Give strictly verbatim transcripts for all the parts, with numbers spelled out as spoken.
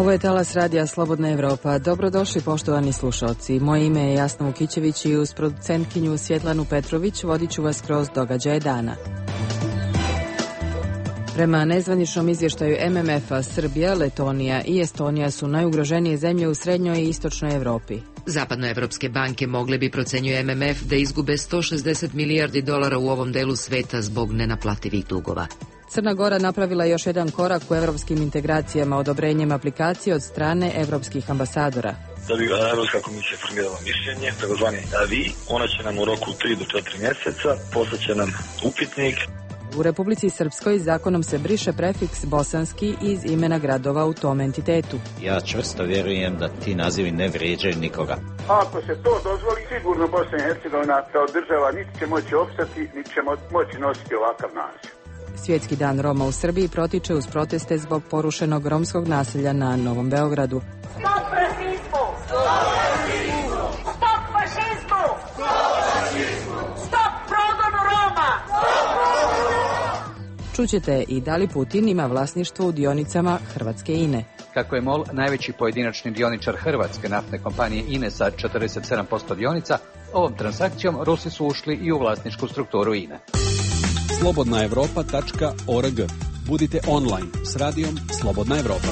Ovo je talas radija Slobodna Evropa. Dobrodošli poštovani slušalci. Moje ime je Jasna Vukićević i uz producentkinju Svjetlanu Petrović vodit ću vas kroz događaje dana. Prema nezvaničnom izvještaju M M F-a, Srbija, Letonija i Estonija su najugroženije zemlje u srednjoj i istočnoj Evropi. Zapadnoevropske banke mogle bi, procenjuje M M F, da izgube sto šezdeset milijardi dolara u ovom delu sveta zbog nenaplativih dugova. Crna Gora napravila još jedan korak u evropskim integracijama odobrenjem aplikacije od strane evropskih ambasadora. Da bi Evropska komisija formirala mišljenje, takozvani A V I, ona će nam u roku tri do četiri mjeseca poslaće nam upitnik. U Republici Srpskoj zakonom se briše prefiks bosanski iz imena gradova u tom entitetu. Ja čvrsto vjerujem da ti nazivi ne vrijeđaju nikoga. Ako se to dozvoli, sigurno Bosna i Hercegovina kao država niti će moći opstati, niti će moći nositi ovakav naziv. Svjetski dan Roma u Srbiji protiče uz proteste zbog porušenog romskog naselja na Novom Beogradu. Stop rasizmu! Stop rasizmu! Stop fašizmu! Stop fašizmu! Stop progonu Roma! Čućete i da li Putin ima vlasništvo u dionicama Hrvatske I N E. Kako je MOL najveći pojedinačni dioničar hrvatske naftne kompanije I N E sa četrdeset sedam posto dionica, ovom transakcijom Rusi su ušli i u vlasničku strukturu I N E. slobodna evropa tačka org. Budite online s radijom Slobodna Evropa.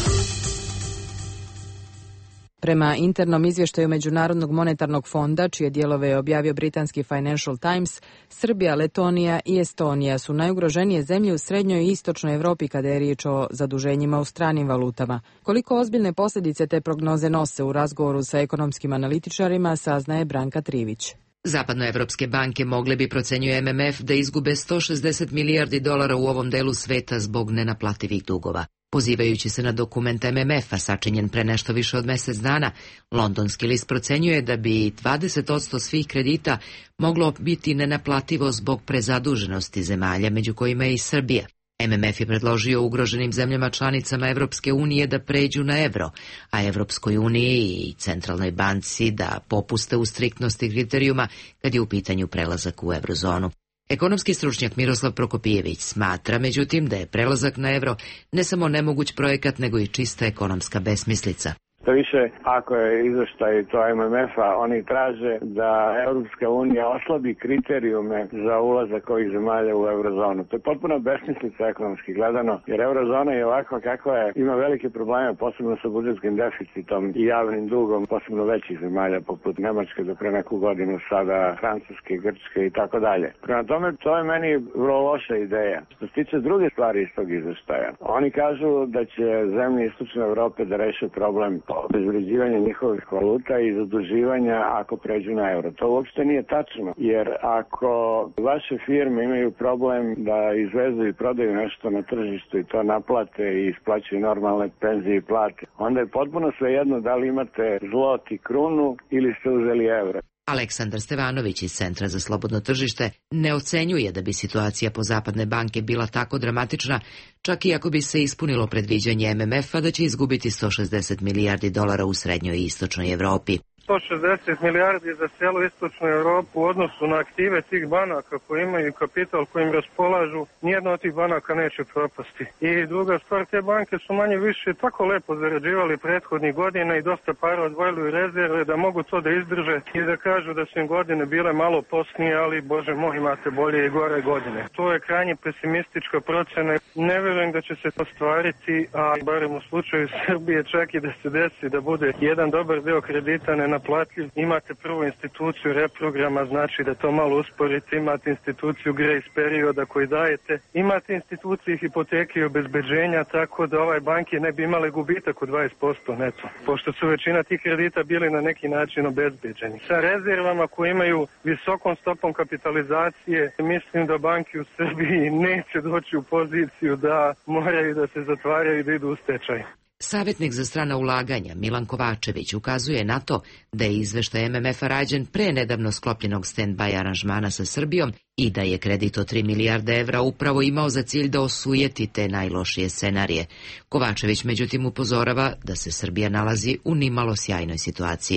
Prema internom izvještaju Međunarodnog monetarnog fonda, čije dijelove je objavio britanski Financial Times, Srbija, Letonija i Estonija su najugroženije zemlje u srednjoj i istočnoj Evropi kada je riječ o zaduženjima u stranim valutama. Koliko ozbiljne posljedice te prognoze nose, u razgovoru sa ekonomskim analitičarima saznaje Branka Trivić. Zapadnoevropske banke mogle bi, procenjuje M M F, da izgube sto šezdeset milijardi dolara u ovom delu sveta zbog nenaplativih dugova. Pozivajući se na dokument M M F-a sačinjen pre nešto više od mjesec dana, londonski list procenjuje da bi dvadeset posto svih kredita moglo biti nenaplativo zbog prezaduženosti zemalja, među kojima je i Srbija. M M F je predložio ugroženim zemljama članicama Evropske unije da pređu na evro, a Evropskoj uniji i Centralnoj banci da popuste u striktnosti kriterijuma kad je u pitanju prelazak u eurozonu. Ekonomski stručnjak Miroslav Prokopijević smatra, međutim, da je prelazak na evro ne samo nemoguć projekat, nego i čista ekonomska besmislica. To više, ako je izvještaj to M M F-a, oni traže da Europska unija oslabi kriterijume za ulazak ovih zemalja u eurozonu. To je potpuno besmislica ekonomski gledano, jer eurozona je ovakva kakva je, ima velike probleme, posebno sa budžetskim deficitom i javnim dugom, posebno većih zemalja poput Nemačke do pre neku godinu, sada Francuske, Grčke i tako dalje. Prema tome, to je meni vrlo loša ideja. Što se tiče druge stvari iz tog izvještaja, oni kažu da će zemlje istočne Evrope da reše problem obezvređivanja njihovih valuta i zaduživanja ako pređu na euro. To uopšte nije tačno, jer ako vaše firme imaju problem da izvezu i prodaju nešto na tržištu i to naplate i isplaćaju normalne penzije i plate, onda je potpuno svejedno da li imate zlot i krunu ili ste uzeli euro. Aleksandar Stevanović iz Centra za slobodno tržište ne ocenjuje da bi situacija po zapadne banke bila tako dramatična, čak i ako bi se ispunilo predviđanje M M F-a da će izgubiti sto šezdeset milijardi dolara u srednjoj i istočnoj Evropi. sto šezdeset milijardi za cijelu istočnu Europu u odnosu na aktive tih banaka koji imaju kapital kojim raspolažu, nijedna od tih banaka neće propasti. I druga stvar, te banke su manje više tako lepo zarađivali prethodnih godina i dosta para odvojili u rezerve da mogu to da izdrže i da kažu da su im godine bile malo posnije, ali bože moj, imate bolje i gore godine. To je krajnje pesimistička procena. Ne vjerujem da će se to stvariti, a barem u slučaju Srbije čak i da se desi da bude jedan dobar deo kredita ne naplatljiv. Imate prvu instituciju reprograma, znači da to malo usporite, imate instituciju grace perioda koji dajete, imate instituciju hipoteke i obezbeđenja, tako da ovaj banke ne bi imale gubitak od dvadeset posto neto, pošto su većina tih kredita bili na neki način obezbeđeni. Sa rezervama koje imaju visokom stopom kapitalizacije, mislim da banke u Srbiji neće doći u poziciju da moraju da se zatvaraju i da idu u stečaj. Savjetnik za strana ulaganja Milan Kovačević ukazuje na to da je izveštaj M M F-a rađen pre nedavno sklopljenog stand-by aranžmana sa Srbijom i da je kredit od tri milijarde evra upravo imao za cilj da osujeti te najlošije scenarije. Kovačević međutim upozorava da se Srbija nalazi u nimalo sjajnoj situaciji. I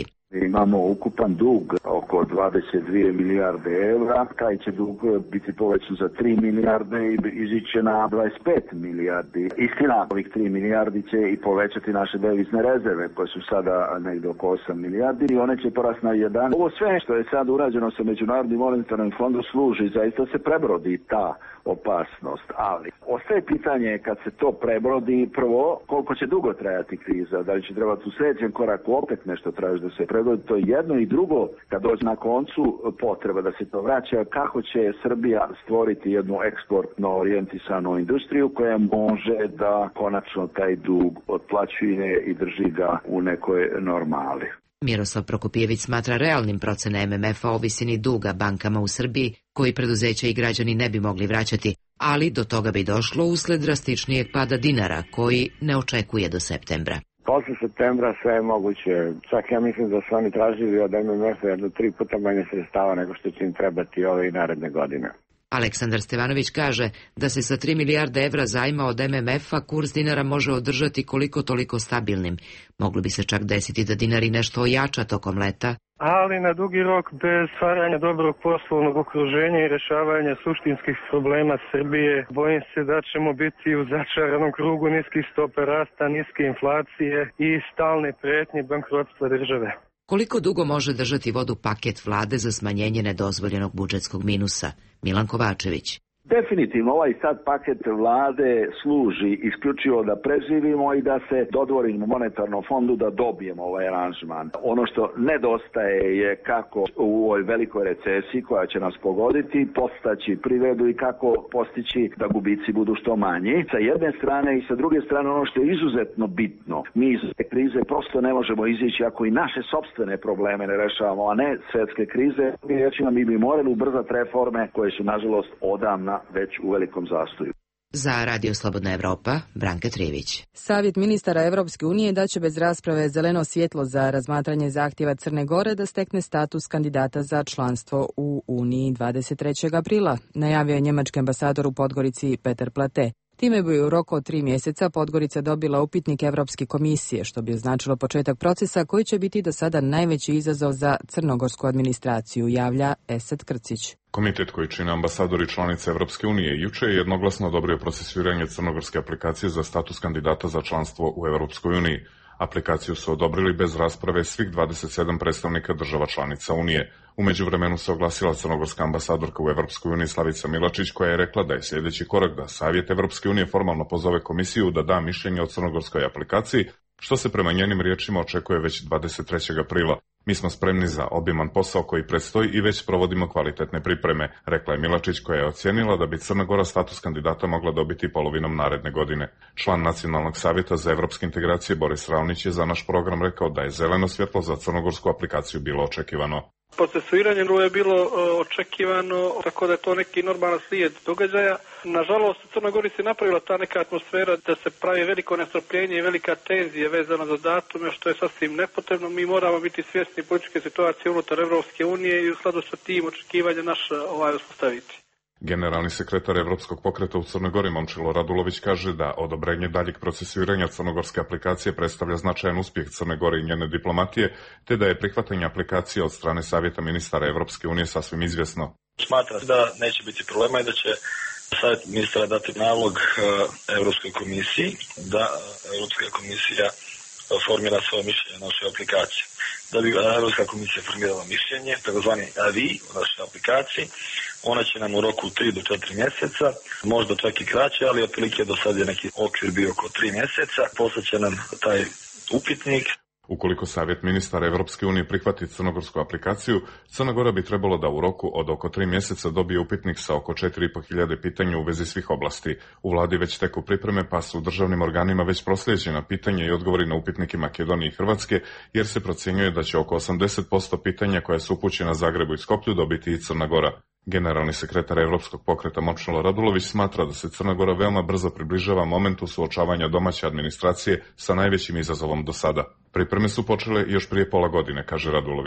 Imamo ukupan dug oko dvadeset dvije milijarde evra, taj će dug biti povećan za tri milijarde i iziće na dvadeset pet milijardi. Istina, ovih tri milijardi će i povećati naše devizne rezerve, koje su sada negdje oko osam milijardi i one će porasti na jedan. Ovo sve što je sad urađeno sa Međunarodnim monetarnim fondom služi, zaista se prebrodi ta opasnost, ali ostaje pitanje kad se to prebrodi, prvo koliko će dugo trajati kriza, da li će trebati u sljedećem koraku opet nešto traži da se prebrodi, to je jedno, i drugo, kad dođe na koncu potreba da se to vraća, kako će Srbija stvoriti jednu eksportno orijentisanu industriju koja može da konačno taj dug otplaćuje i drži ga u nekoj normali. Miroslav Prokopijević smatra realnim procene M M F-a o visini duga bankama u Srbiji, koji preduzeća i građani ne bi mogli vraćati, ali do toga bi došlo usled drastičnijeg pada dinara, koji ne očekuje do septembra. Posle septembra sve je moguće. Čak ja mislim da su oni tražili od M M F-a jedno tri puta manje sredstava nego što će im trebati ove i naredne godine. Aleksandar Stevanović kaže da se sa tri milijarde evra zajma od M M F-a kurs dinara može održati koliko toliko stabilnim. Moglo bi se čak desiti da dinari nešto ojača tokom leta, ali na dugi rok bez stvaranja dobrog poslovnog okruženja i rješavanja suštinskih problema Srbije, bojim se da ćemo biti u začaranom krugu niskih stopa rasta, niske inflacije i stalne pretnje bankrotstva države. Koliko dugo može držati vodu paket vlade za smanjenje nedozvoljenog budžetskog minusa? Milan Kovačević. Definitivno ovaj sad paket vlade služi isključivo da preživimo i da se dodvorimo monetarnom fondu da dobijemo ovaj aranžman. Ono što nedostaje je kako u ovoj velikoj recesiji koja će nas pogoditi postaći privredu i kako postići da gubici budu što manji. Sa jedne strane i sa druge strane ono što je izuzetno bitno. Mi iz te krize prosto ne možemo izići ako i naše sopstvene probleme ne rešavamo, a ne svjetske krize. Mi bi morali ubrzati reforme koje su nažalost odavna već u velikom zastoju. Za Radio Slobodna Evropa, Branka Trivić. Savjet ministara Evropske unije daće bez rasprave zeleno svjetlo za razmatranje zahtjeva Crne Gore da stekne status kandidata za članstvo u Uniji dvadeset trećeg aprila, najavio je njemački ambasador u Podgorici Peter Plate. Time bi u roku od tri mjeseca Podgorica dobila upitnik Evropske komisije, što bi označilo početak procesa koji će biti do sada najveći izazov za crnogorsku administraciju, javlja Esad Krcić. Komitet koji čine ambasadori članice Evropske unije juče je jednoglasno odobrio procesuiranje crnogorske aplikacije za status kandidata za članstvo u Evropskoj uniji. Aplikaciju su odobrili bez rasprave svih dvadeset sedam predstavnika država članica Unije. U međuvremenu se oglasila crnogorska ambasadorka u Evropskoj uniji Slavica Milačić, koja je rekla da je sljedeći korak da Savjet Evropske unije formalno pozove komisiju da da mišljenje o crnogorskoj aplikaciji, što se prema njenim riječima očekuje već dvadeset trećeg aprila. Mi smo spremni za obiman posao koji predstoji i već provodimo kvalitetne pripreme, rekla je Milačić, koja je ocijenila da bi Crna Gora status kandidata mogla dobiti polovinom naredne godine. Član Nacionalnog savjeta za evropske integracije Boris Ravnić je za naš program rekao da je zeleno svjetlo za crnogorsku aplikaciju bilo očekivano. Procesuiranje je bilo očekivano, tako da je to neki normalan slijed događaja. Nažalost, u Crnoj Gori se napravila ta neka atmosfera da se pravi veliko nestrpljenje i velika tenzija vezana za datume, što je sasvim nepotrebno. Mi moramo biti svjesni političke situacije unutar Evropske unije i u skladu sa tim očekivanja naša ovaj uspostaviti. Generalni sekretar Evropskog pokreta u Crnoj Gori Momčilo Radulović kaže da odobrenje daljeg procesuiranja crnogorske aplikacije predstavlja značajan uspjeh Crne Gore i njene diplomatije, te da je prihvatanje aplikacije od strane Savjeta ministara Evropske unije sasvim izvjesno. Smatra da neće biti problema i da će Savjet ministara dati nalog Evropskoj komisiji da Evropska komisija formira svoje mišljenje na našoj aplikaciji. Da bi Evropska komisija formirala mišljenje, takozvani avi u našoj aplikaciji, ona će nam u roku tri do četiri mjeseca, možda čak i kraće, ali otprilike do sad je neki okvir bio oko tri mjeseca, poslaće nam taj upitnik. Ukoliko Savjet ministara Evropske unije prihvati crnogorsku aplikaciju, Crna Gora bi trebalo da u roku od oko tri mjeseca dobije upitnik sa oko četiri i po hiljade pitanja u vezi svih oblasti. U vladi već teku pripreme, pa su državnim organima već proslijeđena pitanja i odgovori na upitnike Makedonije i Hrvatske, jer se procjenjuje da će oko osamdeset posto pitanja koja su upućena Zagrebu i Skoplju dobiti i Crna Gora. Generalni sekretar Evropskog pokreta Momčilo Radulović smatra da se Crna Gora veoma brzo približava momentu suočavanja domaće administracije sa najvećim izazovom do sada. Pripreme su počele još prije pola godine, kaže Radulović.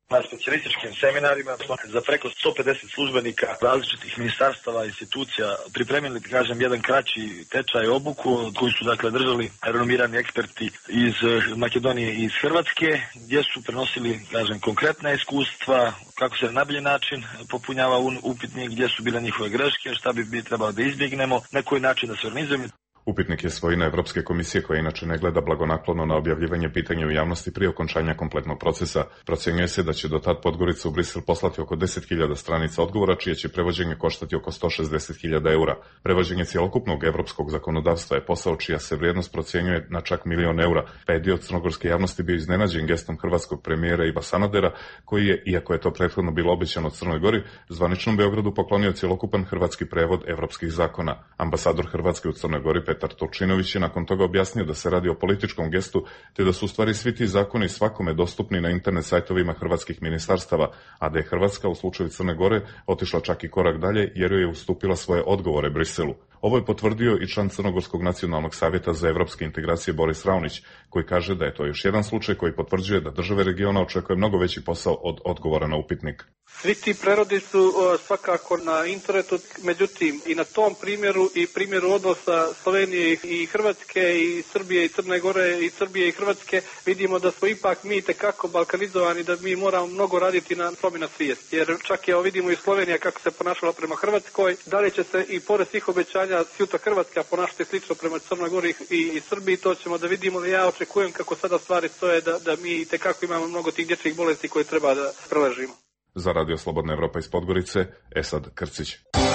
Na specijalističkim seminarima smo za preko sto pedeset službenika različitih ministarstava i institucija pripremili, kažem, jedan kraći tečaj obuku koji su dakle držali renomirani eksperti iz Makedonije i iz Hrvatske, gdje su prenosili, kažem, konkretna iskustva, kako se na najbolji način popunjava upitnik, gdje su bile njihove greške, šta bi, bi trebalo da izbjegnemo, na koji način da se organizujemo. Upitnik je svojina Evropske komisije koja inače ne gleda blagonaklono na objavljivanje pitanja u javnosti prije okončanja kompletnog procesa. Procjenjuje se da će do tad Podgorica u Brisel poslati oko deset hiljada stranica odgovora, čije će prevođenje koštati oko sto šezdeset hiljada eura. Prevođenje cjelokupnog evropskog zakonodavstva je posao čija se vrijednost procjenjuje na čak milion eura, pa je dio crnogorske javnosti bio iznenađen gestom hrvatskog premijera Iva Sanadera, koji je, iako je to prethodno bilo obećano od Crnoj Gori, zvaničnom Beogradu poklonio cjelokupan hrvatski prevod evropskih zakona. Ambasador Hrvatske u Crnoj Gori Petar Turčinović je nakon toga objasnio da se radi o političkom gestu, te da su u stvari svi ti zakoni svakome dostupni na internet sajtovima hrvatskih ministarstava, a da je Hrvatska u slučaju Crne Gore otišla čak i korak dalje jer joj je ustupila svoje odgovore Briselu. Ovo je potvrdio i član Crnogorskog nacionalnog savjeta za evropske integracije Boris Raunić, koji kaže da je to još jedan slučaj koji potvrđuje da države regiona očekuje mnogo veći posao od odgovora na upitnik. Svi ti prerodi su uh, svakako na internetu, međutim i na tom primjeru i primjeru odnosa Slovenije i Hrvatske i Srbije i Crne Gore i Srbije i Hrvatske vidimo da smo ipak mi tekako balkanizovani, da mi moramo mnogo raditi na promjena svijesti. Jer čak je, vidimo i Slovenija kako se ponašala prema Hrvatskoj, da li će se i pored svih obećanja sutra Hrvatska ponašati slično prema Crnoj Gori i, i Srbiji, to ćemo da vidimo. Ja očekujem kako sada stvari stoje da, da mi tekako imamo mnogo tih dječjih bolesti koje treba da preležimo. Za Radio Slobodna Evropa iz Podgorice, Esad Krcić.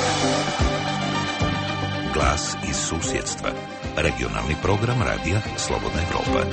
Glas iz susjedstva. Regionalni program Radija Slobodna Evropa.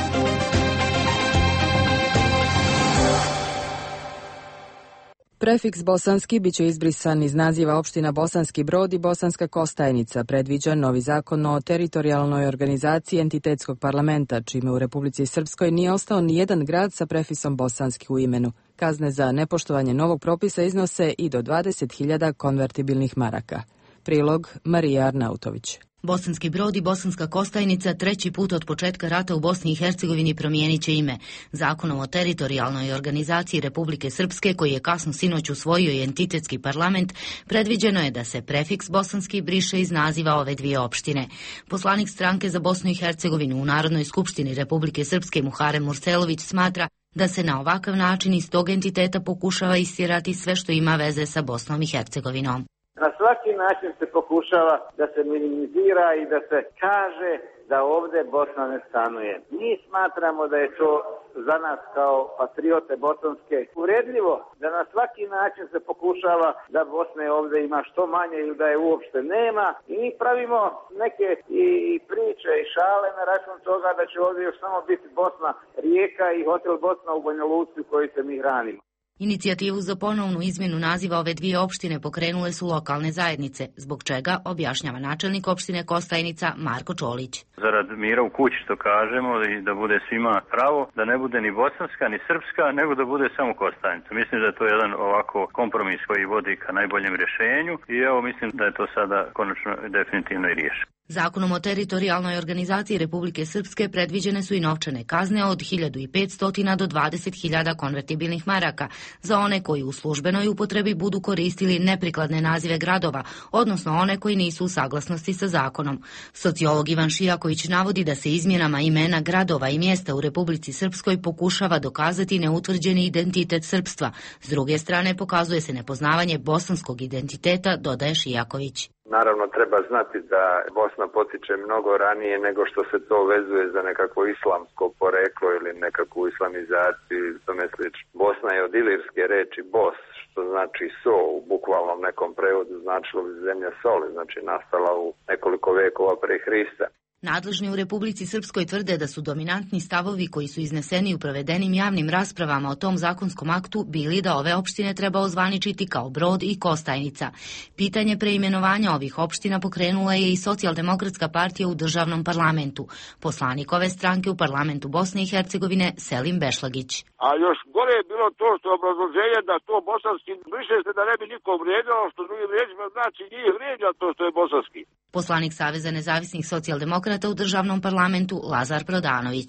Prefiks bosanski biće izbrisan iz naziva opština Bosanski Brod i Bosanska Kostajnica, predviđa novi zakon o teritorijalnoj organizaciji entitetskog parlamenta, čime u Republici Srpskoj nije ostao ni jedan grad sa prefisom bosanski u imenu. Kazne za nepoštovanje novog propisa iznose i do dvadeset hiljada konvertibilnih maraka. Prilog Marija Arnautović. Bosanski Brod i Bosanska Kostajnica treći put od početka rata u Bosni i Hercegovini promijenit će ime. Zakonom o teritorijalnoj organizaciji Republike Srpske, koji je kasno sinoć usvojio i entitetski parlament, predviđeno je da se prefiks bosanski briše iz naziva ove dvije opštine. Poslanik stranke za Bosnu i Hercegovinu u Narodnoj skupštini Republike Srpske Muharem Murselović smatra da se na ovakav način iz tog entiteta pokušava istjerati sve što ima veze sa Bosnom i Hercegovinom. Na svaki način se pokušava da se minimizira i da se kaže da ovdje Bosna ne stanuje. Mi smatramo da je to za nas kao patriote bosanske uvredljivo, da na svaki način se pokušava da Bosne ovdje ima što manje ili da je uopšte nema. I mi pravimo neke i priče i šale na račun toga da će ovdje još samo biti Bosna Rijeka i hotel Bosna u Banja Luci u kojoj se mi hranimo. Inicijativu za ponovnu izmjenu naziva ove dvije opštine pokrenule su lokalne zajednice, zbog čega objašnjava načelnik opštine Kostajnica Marko Čolić. Zarad mira u kući, što kažemo, i da bude svima pravo, da ne bude ni bosanska ni srpska, nego da bude samo Kostajnica. Mislim da je to jedan ovako kompromis koji vodi ka najboljem rješenju i evo mislim da je to sada konačno definitivno i riješeno. Zakonom o teritorijalnoj organizaciji Republike Srpske predviđene su i novčane kazne od hiljadu petsto do dvadeset hiljada konvertibilnih maraka za one koji u službenoj upotrebi budu koristili neprikladne nazive gradova, odnosno one koji nisu u saglasnosti sa zakonom. Sociolog Ivan Šijaković navodi da se izmjenama imena gradova i mjesta u Republici Srpskoj pokušava dokazati neutvrđeni identitet srpstva. S druge strane pokazuje se nepoznavanje bosanskog identiteta, dodaje Šijaković. Naravno treba znati da Bosna potiče mnogo ranije nego što se to vezuje za nekakvo islamsko poreklo ili nekakvu islamizaciju i tome slično. Bosna je od ilirske reči bos, što znači so, u bukvalnom nekom prevodu značilo bi zemlja soli, znači nastala u nekoliko vekova pre Hrista. Nadležni u Republici Srpskoj tvrde da su dominantni stavovi koji su izneseni u provedenim javnim raspravama o tom zakonskom aktu bili da ove opštine treba ozvaničiti kao Brod i Kostajnica. Pitanje preimenovanja ovih opština pokrenula je i Socijaldemokratska partija u državnom parlamentu. Poslanik ove stranke u parlamentu Bosne i Hercegovine Selim Bešlagić. A još gore je bilo to što obrazloženje da to bosanski briše se da ne bi nikom vrijedilo, što drugim riječima znači njih vrijeđa to što je bosanski. Poslanik Saveza nezavisnih socijaldemokrata u državnom parlamentu Lazar Prodanović.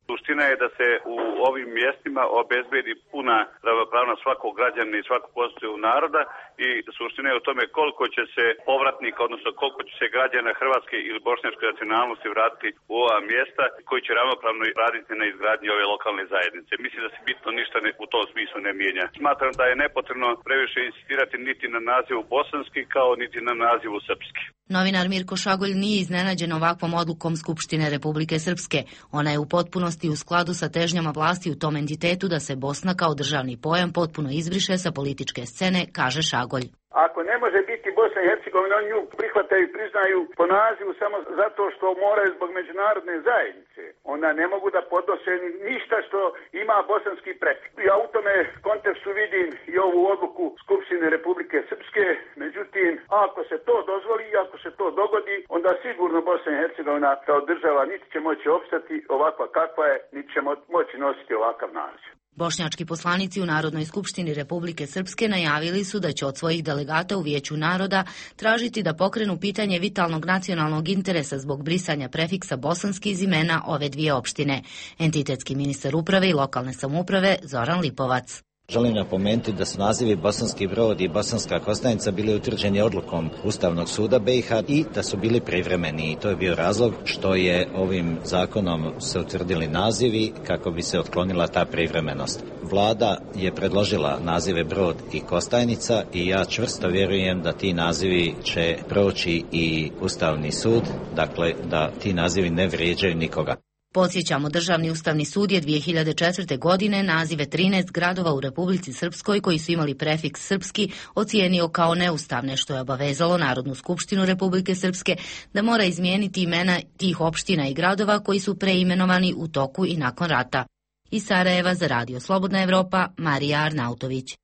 Suština je da se u ovim mjestima obezbedi puna ravnopravnost svakog građanina i svakog konstitutivnog naroda i suština je u tome koliko će se povratnika, odnosno koliko će se građana hrvatske ili bošnjačke nacionalnosti vratiti u ova mjesta koji će ravnopravno raditi na izgradnji ove lokalne zajednice. Mislim da se bitno ništa ne, u tom smislu ne mijenja. Smatram da je nepotrebno previše insistirati niti na nazivu bosanski kao niti na nazivu srpski. Novinar Mirko Šagolj nije iznenađen ovakvom odlukom Skupštine Republike Srpske. Ona je u potpunosti u skladu sa težnjama vlasti u tom entitetu da se Bosna kao državni pojam potpuno izbriše sa političke scene, kaže Šagolj. Ako ne može biti Bosna i Hercegovina, oni nju prihvataju i priznaju po nazivu samo zato što moraju zbog međunarodne zajednice. Onda ne mogu da podnose ništa što ima bosanski prefik. Ja u tome kontekstu vidim i ovu odluku Skupštine Republike Srpske. Međutim, ako se to dozvoli i ako se to dogodi, onda sigurno Bosna i Hercegovina kao država niti će moći opstati ovakva kakva je, niti će moći nositi ovakav naziv. Bošnjački poslanici u Narodnoj skupštini Republike Srpske najavili su da će od svojih delegata u Vijeću naroda tražiti da pokrenu pitanje vitalnog nacionalnog interesa zbog brisanja prefiksa bosanski iz imena ove dvije opštine. Entitetski ministar uprave i lokalne samouprave Zoran Lipovac. Želim napomenuti da su nazivi Bosanski Brod i Bosanska Kostajnica bili utvrđeni odlukom Ustavnog suda B i H i da su bili privremeni. I to je bio razlog što je ovim zakonom se utvrdili nazivi kako bi se otklonila ta privremenost. Vlada je predložila nazive Brod i Kostajnica i ja čvrsto vjerujem da ti nazivi će proći i Ustavni sud, dakle da ti nazivi ne vrijeđaju nikoga. Podsjećamo, Državni ustavni sud je dvije hiljade četvrte. godine nazive trinaest gradova u Republici Srpskoj koji su imali prefiks srpski ocijenio kao neustavne, što je obavezalo Narodnu skupštinu Republike Srpske da mora izmijeniti imena tih opština i gradova koji su preimenovani u toku i nakon rata. Iz Sarajeva za Radio Slobodna Evropa, Marija Arnautović.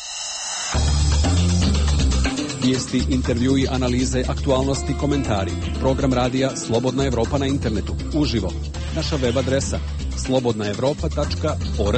Vijesti, intervjui, analize, aktualnosti, komentari. Program radija Slobodna Evropa na internetu. Uživo. Naša web adresa slobodna evropa tačka org.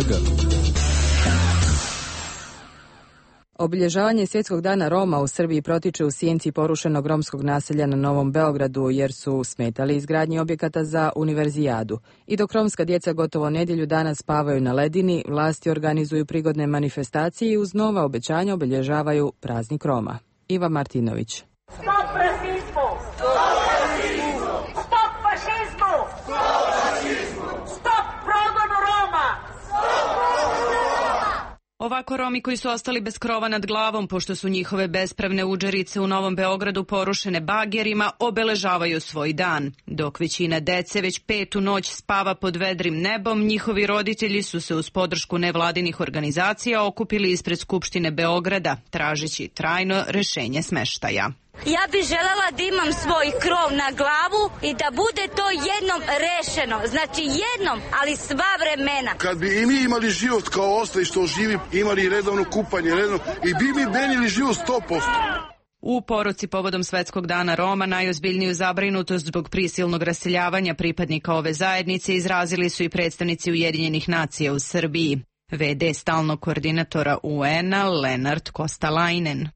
Obilježavanje Svjetskog dana Roma u Srbiji protiče u sjenci porušenog romskog naselja na Novom Beogradu jer su smetali izgradnji objekata za univerzijadu. I dok romska djeca gotovo nedjelju dana spavaju na ledini, vlasti organizuju prigodne manifestacije i uz nova obećanja obilježavaju praznik Roma. Iva Martinović. Stop rasizmu! Stop rasizmu! Stop fašizmu! Stop fašizmu! Stop progonu Roma! Stop progonu Roma! Ovako Romi koji su ostali bez krova nad glavom, pošto su njihove bespravne udžerice u Novom Beogradu porušene bagerima, obeležavaju svoj dan. Dok većina dece već petu noć spava pod vedrim nebom, njihovi roditelji su se uz podršku nevladinih organizacija okupili ispred Skupštine Beograda, tražeći trajno rešenje smeštaja. Ja bih željela da imam svoj krov na glavu i da bude to jednom rešeno. Znači jednom, ali sva vremena. Kad bi i mi imali život kao ostali što živi, imali redovno kupanje, redovno, i bi mi menili život sto posto. U poruci povodom Svetskog dana Roma najozbiljniju zabrinutost zbog prisilnog raseljavanja pripadnika ove zajednice izrazili su i predstavnici Ujedinjenih nacija u Srbiji. V D stalnog koordinatora U N-a Lenart Kostalainen.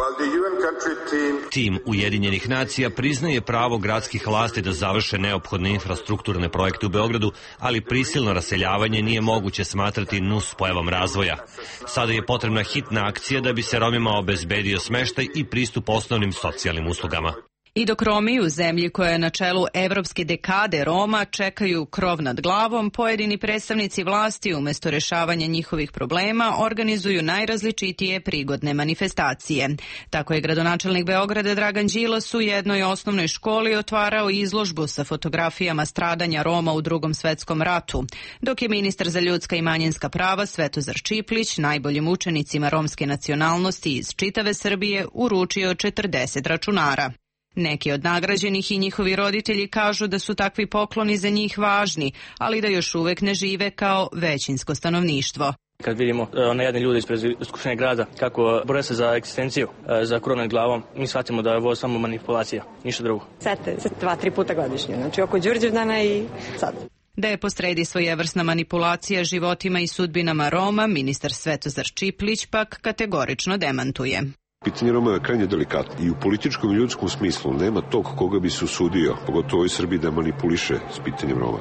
Tim Ujedinjenih nacija priznaje pravo gradskih vlasti da završe neophodne infrastrukturne projekte u Beogradu, ali prisilno raseljavanje nije moguće smatrati nus pojavom razvoja. Sada je potrebna hitna akcija da bi se Romima obezbedio smeštaj i pristup osnovnim socijalnim uslugama. I dok Romi u zemlji koja je na čelu Evropske dekade Roma čekaju krov nad glavom, pojedini predstavnici vlasti umjesto rešavanja njihovih problema organizuju najrazličitije prigodne manifestacije. Tako je gradonačelnik Beograda Dragan Đilas u jednoj osnovnoj školi otvarao izložbu sa fotografijama stradanja Roma u Drugom svetskom ratu, dok je ministar za ljudska i manjinska prava Svetozar Čiplić najboljim učenicima romske nacionalnosti iz čitave Srbije uručio četrdeset računara. Neki od nagrađenih i njihovi roditelji kažu da su takvi pokloni za njih važni, ali da još uvek ne žive kao većinsko stanovništvo. Kad vidimo one jedne ljude ispred Skupštine grada kako bore se za egzistenciju, za krov nad glavom, mi shvatimo da je ovo samo manipulacija, ništa drugo. Sete se dva, tri puta godišnje, znači oko Đurđevdana i sad. Da je posredi svojevrsna manipulacija životima i sudbinama Roma, ministar Svetozar Čiplić pak kategorično demantuje. Pitanje Roma je krajnje delikatno i u političkom i ljudskom smislu nema tog koga bi se usudio, pogotovo u Srbiji, da manipuliše s pitanjem Roma.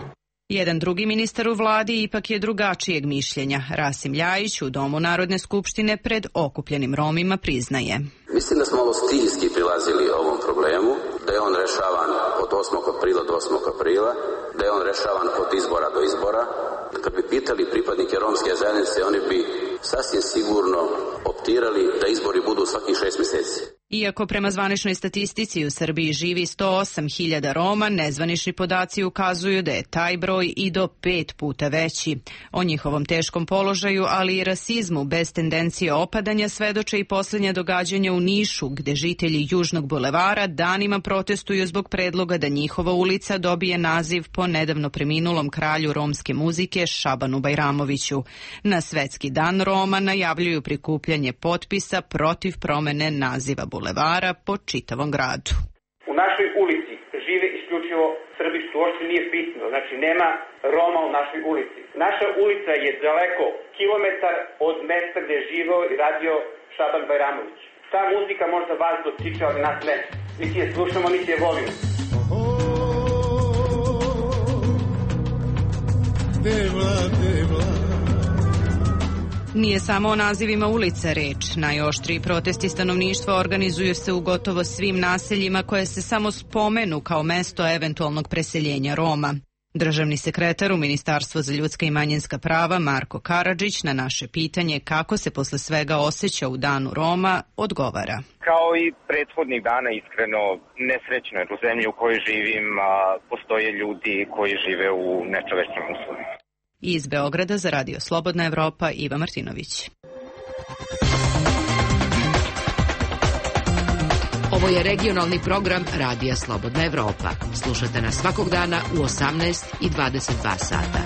Jedan drugi ministar u vladi ipak je drugačijeg mišljenja. Rasim Ljajić u Domu Narodne skupštine pred okupljenim Romima priznaje. Mislim da smo ovo stilski prilazili ovom problemu, da je on rešavan od osmog aprila do osmog aprila, da je on rešavan od izbora do izbora. Kad bi pitali pripadnike romske zajednice, oni bi sasvim sigurno optirali da izbori budu svakih šest mjeseci. Iako prema zvaničnoj statistici u Srbiji živi sto osam hiljada Roma, nezvanični podaci ukazuju da je taj broj i do pet puta veći. O njihovom teškom položaju, ali i rasizmu bez tendencije opadanja svedoče i posljednja događanja u Nišu, gde žitelji Južnog bulevara danima protestuju zbog predloga da njihova ulica dobije naziv po nedavno preminulom kralju romske muzike Šabanu Bajramoviću. Na Svetski dan Roma najavljuju prikupljanje potpisa protiv promene naziva bulevara po čitavom gradu. U našoj ulici žive isključivo Srbi, što uopšte nije bitno, znači nema Roma u našoj ulici. Naša ulica je daleko kilometar od mesta gdje je živeo i radio Šaban Bajramović. Ta muzika možda vas dotiče, ali nas ne. Niti je slušamo, niti je volimo. Devla, devla. Nije samo o nazivima ulica reč. Najoštriji protesti stanovništva organizuju se u gotovo svim naseljima koje se samo spomenu kao mesto eventualnog preseljenja Roma. Državni sekretar u Ministarstvu za ljudska i manjinska prava Marko Karadžić na naše pitanje kako se posle svega osjeća u danu Roma odgovara. Kao i prethodnih dana, iskreno nesrećno je u zemlji u kojoj živim, a postoje ljudi koji žive u nečovečnim uslovima. Iz Beograda za Radio Slobodna Evropa Iva Martinović. Ovo je regionalni program Radija Slobodna Evropa. Slušate nas svakog dana u osamnaest i dvadeset dva sata.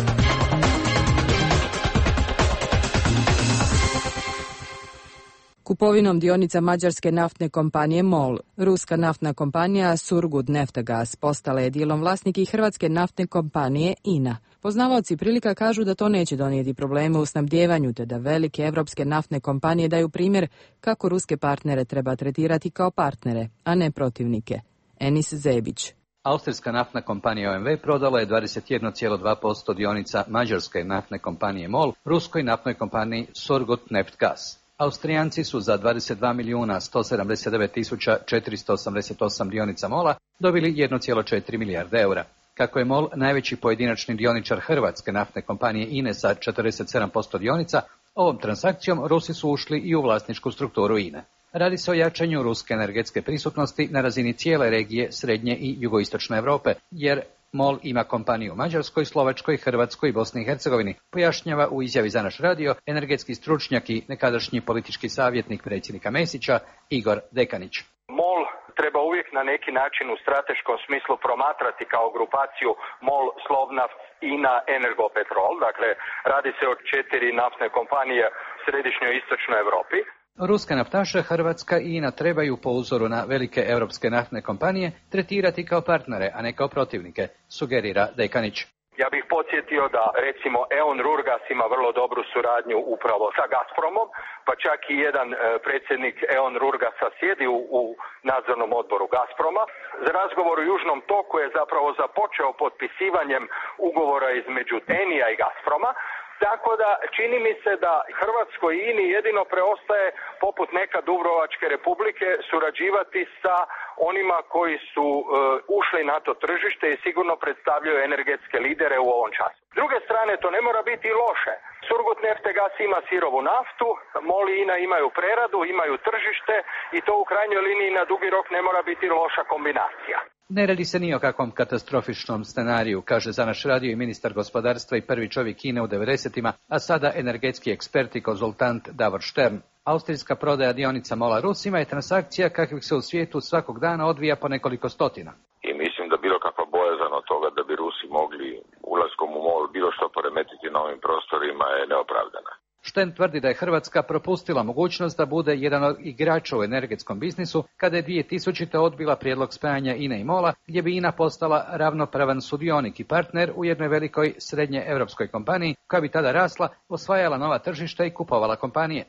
Kupovinom dionica mađarske naftne kompanije MOL, ruska naftna kompanija Surgutneftgaz postala je dijelom vlasnik i hrvatske naftne kompanije INA. Poznavaoci prilika kažu da to neće donijeti probleme u snabdjevanju, te da velike evropske naftne kompanije daju primjer kako ruske partnere treba tretirati kao partnere, a ne protivnike. Enis Zebić. Austrijska naftna kompanija O M V prodala je dvadeset jedan zarez dva posto dionica mađarske naftne kompanije MOL, ruskoj naftnoj kompaniji Surgutneftgaz. Austrijanci su za dvadeset dva milijuna sto sedamdeset devet tisuća četiristo osamdeset osam dionica MOL-a dobili jedan zarez četiri milijarde eura. Kako je MOL najveći pojedinačni dioničar hrvatske naftne kompanije INE sa četrdeset sedam posto dionica, ovom transakcijom Rusi su ušli i u vlasničku strukturu INE. Radi se o jačanju ruske energetske prisutnosti na razini cijele regije Srednje i Jugoistočne Europe, jer MOL ima kompaniju u Mađarskoj, Slovačkoj, Hrvatskoj i Bosni i Hercegovini, pojašnjava u izjavi za naš radio energetski stručnjak i nekadašnji politički savjetnik predsjednika Mesića Igor Dekanić. MOL treba uvijek na neki način u strateškom smislu promatrati kao grupaciju MOL, Slovnaft, INA, Energopetrol. Dakle, radi se o četiri naftne kompanije u središnjoj i istočnoj Europi. Ruska naftaša, Hrvatska i INA trebaju po uzoru na velike europske naftne kompanije tretirati kao partnere, a ne kao protivnike, sugerira Dekanić. Ja bih podsjetio da recimo E.ON Rurgas ima vrlo dobru suradnju upravo sa Gazpromom, pa čak i jedan e, predsjednik E.ON Rurgasa sjedi u, u nadzornom odboru Gazproma. Za razgovor u Južnom toku je zapravo započeo potpisivanjem ugovora između Enija i Gazproma. Tako da čini mi se da Hrvatskoj INI jedino preostaje, poput neka Dubrovačke republike, surađivati sa onima koji su e, ušli na to tržište i sigurno predstavljaju energetske lidere u ovom času. S druge strane, to ne mora biti loše. Surgutneftgaz ima sirovu naftu, MOL i INA imaju preradu, imaju tržište i to u krajnjoj liniji na dugi rok ne mora biti loša kombinacija. Ne radi se ni o kakvom katastrofičnom scenariju, kaže za naš radio i ministar gospodarstva i prvi čovjek Kine u devedesetima, a sada energetski ekspert i konzultant Davor Štern. Austrijska prodaja dionica MOL-a Rusima je transakcija kakvih se u svijetu svakog dana odvija po nekoliko stotina. I mislim da bilo kakva bojazan od toga da bi Rusi mogli ulaskom u MOL bilo što poremetiti na ovim prostorima je neopravdana. Štern tvrdi da je Hrvatska propustila mogućnost da bude jedan od igrača u energetskom biznisu kada je dvije tisućite odbila prijedlog spajanja INA i MOL-a, gdje bi INA postala ravnopravan sudionik i partner u jednoj velikoj srednje europskoj kompaniji koja bi tada rasla, osvajala nova tržišta i kupovala kompanije. Ova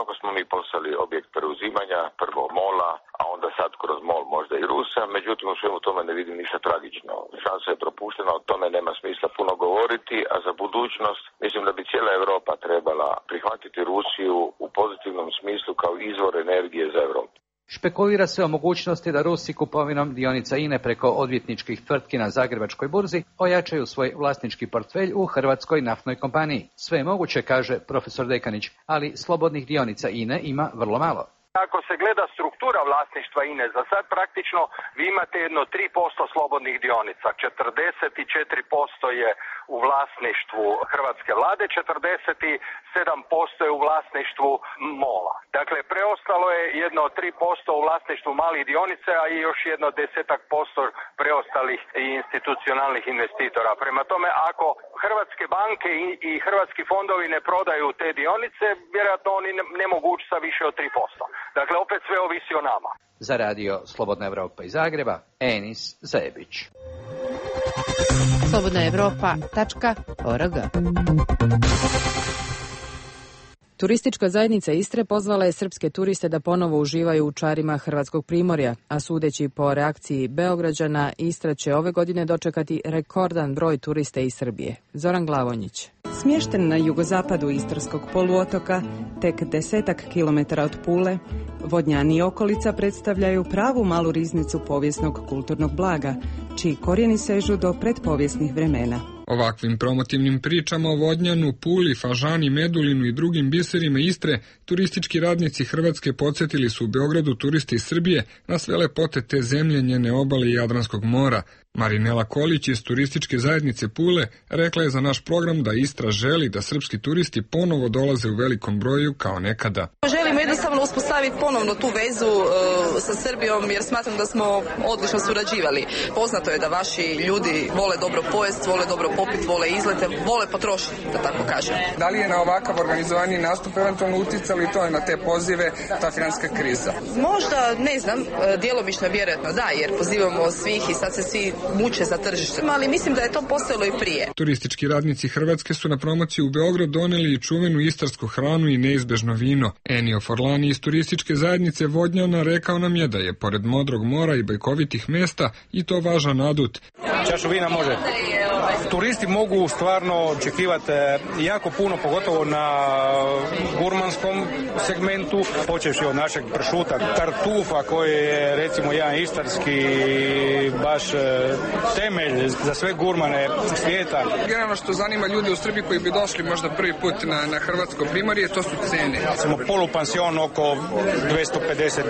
Ovako smo mi poslali objekt preuzimanja, prvo Mola, a onda sad kroz Mol možda i Rusa, međutim u svemu tome ne vidim ništa tragično. Šansa je propuštena, o tome nema smisla puno govoriti, a za budućnost mislim da bi cijela Europa trebala prihvatiti Rusiju u pozitivnom smislu kao izvor energije za Europu. Špekulira se o mogućnosti da Rusi kupovinom dionica I N E preko odvjetničkih tvrtki na Zagrebačkoj burzi ojačaju svoj vlasnički portfelj u hrvatskoj naftnoj kompaniji. Sve je moguće, kaže profesor Dekanić, ali slobodnih dionica I N E ima vrlo malo. Ako se gleda struktura vlasništva I N E, za sad praktično vi imate jedno tri posto slobodnih dionica, četrdeset četiri posto je u vlasništvu hrvatske vlade, četrdeset sedam posto je u vlasništvu Mola. Dakle, preostalo je jedno tri posto u vlasništvu malih dionice, a i još jedno desetak posto preostalih institucionalnih investitora. Prema tome, ako hrvatske banke i, i hrvatski fondovi ne prodaju te dionice, vjerojatno oni ne, ne mogu ući sa više od tri posto. Dakle, opet sve ovisi o nama. Za radio Slobodna Evropa iz Zagreba, Enis Zajebić. slobodna evropa tačka org. Turistička zajednica Istre pozvala je srpske turiste da ponovo uživaju u čarima hrvatskog primorja, a sudeći po reakciji Beograđana, Istra će ove godine dočekati rekordan broj turista iz Srbije. Zoran Glavonjić. Smješten na jugozapadu Istarskog poluotoka, tek desetak kilometara od Pule, Vodnjani i okolica predstavljaju pravu malu riznicu povijesnog kulturnog blaga, čiji korijeni sežu do pretpovijesnih vremena. Ovakvim promotivnim pričama o Vodnjanu, Puli, Fažani, Medulinu i drugim biserima Istre, turistički radnici Hrvatske podsjetili su u Beogradu turiste iz Srbije na sve lepote te zemlje, njene obale i Jadranskog mora. Marinela Kolić iz turističke zajednice Pule rekla je za naš program da Istra želi da srpski turisti ponovo dolaze u velikom broju kao nekada. Želimo jednostavno uspostaviti ponovno tu vezu uh, sa Srbijom jer smatram da smo odlično surađivali. Poznato je da vaši ljudi vole dobro pojest, vole dobro popit, vole izlete, vole potrošiti, da tako kažem. Da li je na ovakav organizovani nastup eventualno uticali to na te pozive, ta financijska kriza? Možda, ne znam, djelomično vjerojatno da, jer pozivamo svih i sad se svi muče za tržištem, ali mislim da je to postojalo i prije. Turistički radnici Hrvatske su na promociju u Beograd doneli i čuvenu istarsku hranu i neizbežno vino. Enio Forlani iz turističke zajednice Vodnjana rekao nam je da je pored modrog mora i bajkovitih mesta i to važan adut. Čašu vina može. Turisti mogu stvarno očekivati jako puno, pogotovo na gurmanskom segmentu, počevši od našeg pršuta, tartufa koji je recimo jedan istarski baš temelj za sve gurmane svijeta. Generalno što zanima ljude u Srbiji koji bi došli možda prvi put na, na hrvatsko primorje, to su cene. Smo polupansion oko dvjesto pedeset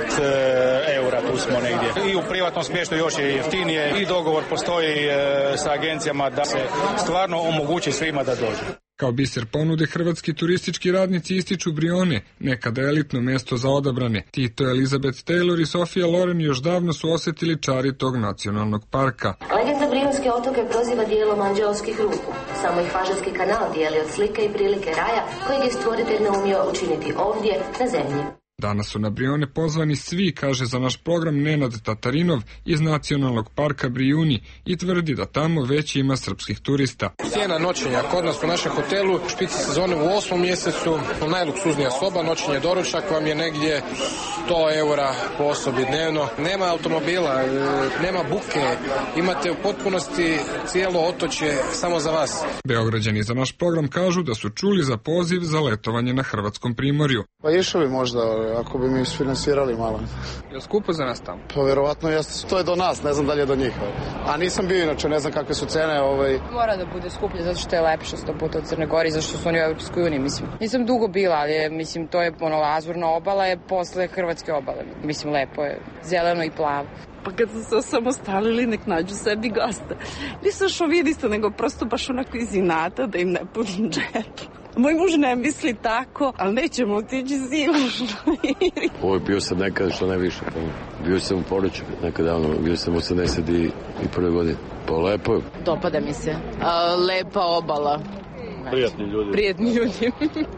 eura, tu smo negdje. I u privatnom smještaju još je jeftinije i dogovor postoji sa agencijama da se stvarno omogući svima da dođu. Kao biser ponude hrvatski turistički radnici ističu Brione, nekada elitno mesto za odabrane. Tito, Elizabeth Taylor i Sofia Loren još davno su osjetili čari tog nacionalnog parka. Legenda Brionske otoke proziva dijelom anđeoskih ruku. Samo ih Fažanski kanal dijeli od slike i prilike raja kojeg je stvoritelj naumio učiniti ovdje na zemlji. Danas su na Brione pozvani svi, kaže za naš program Nenad Tatarinov iz nacionalnog parka Brijuni i tvrdi da tamo već ima srpskih turista. Cijena noćenja kod nas u našem hotelu, špici sezone u osmom mjesecu, najluksuznija soba, noćenje doručak vam je negdje sto eura po osobi dnevno. Nema automobila, nema buke, imate u potpunosti cijelo otočje samo za vas. Beograđani za naš program kažu da su čuli za poziv za letovanje na hrvatskom primorju. Pa išao bi možda, ako bi mi isfinansirali malo. Je li skupo za nas tamo? Pa vjerovatno jeste. To je do nas, ne znam da li je do njih. A nisam bio inače, ne znam kakve su cene. Ovaj... Mora da bude skuplje zato što je lepše sto puta od Crne Gore, zato što su oni u Europskoj uniji, mislim. Nisam dugo bila, ali je, mislim, to je ono, Azurna obala je posle Hrvatske obale. Mislim, lepo je, zeleno i plavo. Pa kad su se osamostalili, nek nađu sebi gosta. Nisu šovinisti, nego prosto baš onako iz inata da im ne punim džep. Moj muž ne misli tako, ali nećemo otići sigurno. Ovo je bio sam nekada što najviše. Bio sam u Poruču nekada, ono, bio sam osamdeset prve godine. Pa lepo je. Dopada mi se. A, lepa obala. Prijatni ljudi. Prijatni ljudi.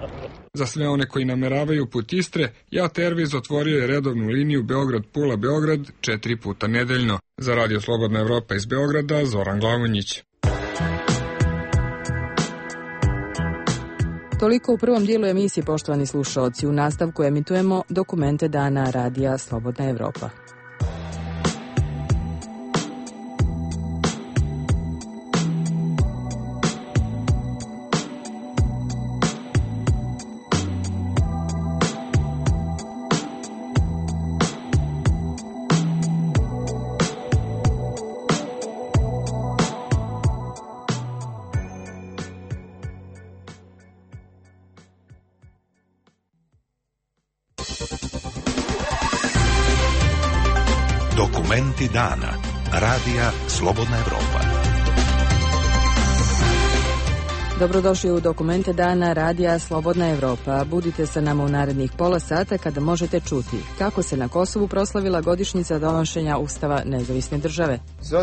Za sve one koji nameravaju put Istre, Jat Airways otvorio je redovnu liniju Beograd-Pula-Beograd četiri puta nedeljno. Za radio Slobodna Evropa iz Beograda, Zoran Glavonjić. Toliko u prvom dijelu emisije, poštovani slušaoci. U nastavku emitujemo dokumente dana radija Slobodna Evropa. Dokumenti dana. Radija Slobodna Evropa. Dobrodošli u dokumente dana radija Slobodna Evropa. Budite sa nama u narednih pola sata kada možete čuti kako se na Kosovu proslavila godišnjica donošenja Ustava nezavisne države.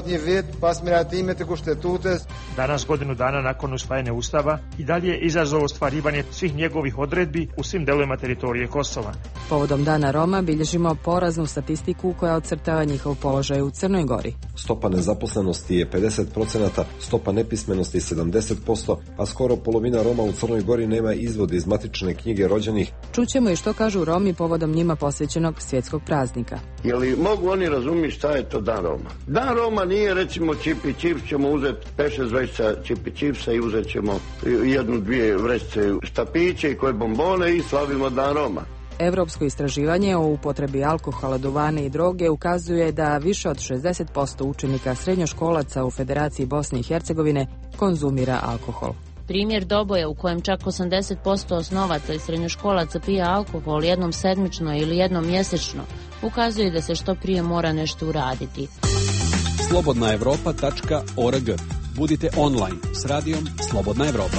Danas, godinu dana nakon usvajanja Ustava, i dalje je izazov ostvarivanje svih njegovih odredbi u svim delovima teritorije Kosova. Povodom Dana Roma bilježimo poraznu statistiku koja ocrtava njihov položaj u Crnoj Gori. Stopa nezaposlenosti je pedeset procenata, stopa nepismenosti sedamdeset posto, a skoro polovina Roma u Crnoj Gori nema izvod iz matične knjige rođenih. Čućemo i što kažu Romi povodom njima posvećenog svjetskog praznika. Je li mogu oni razumjeti šta je to Dan Roma? Dan Roma nije recimo čipi čips, ćemo uzeti pet šest vrećica čipi čipsa i uzet ćemo jednu, dvije vrećice štapiće i koje bombone i slavimo Dan Roma. Europsko istraživanje o upotrebi alkohola, duvana i droge ukazuje da više od šezdeset posto učenika srednjoškolaca u Federaciji Bosne i Hercegovine konzumira alkohol. Primjer Doboja u kojem čak osamdeset posto osnovaca i srednjoškolaca pije alkohol jednom sedmično ili jednom mjesečno ukazuje da se što prije mora nešto uraditi. slobodna evropa tačka org. Budite online s radijom Slobodna Evropa.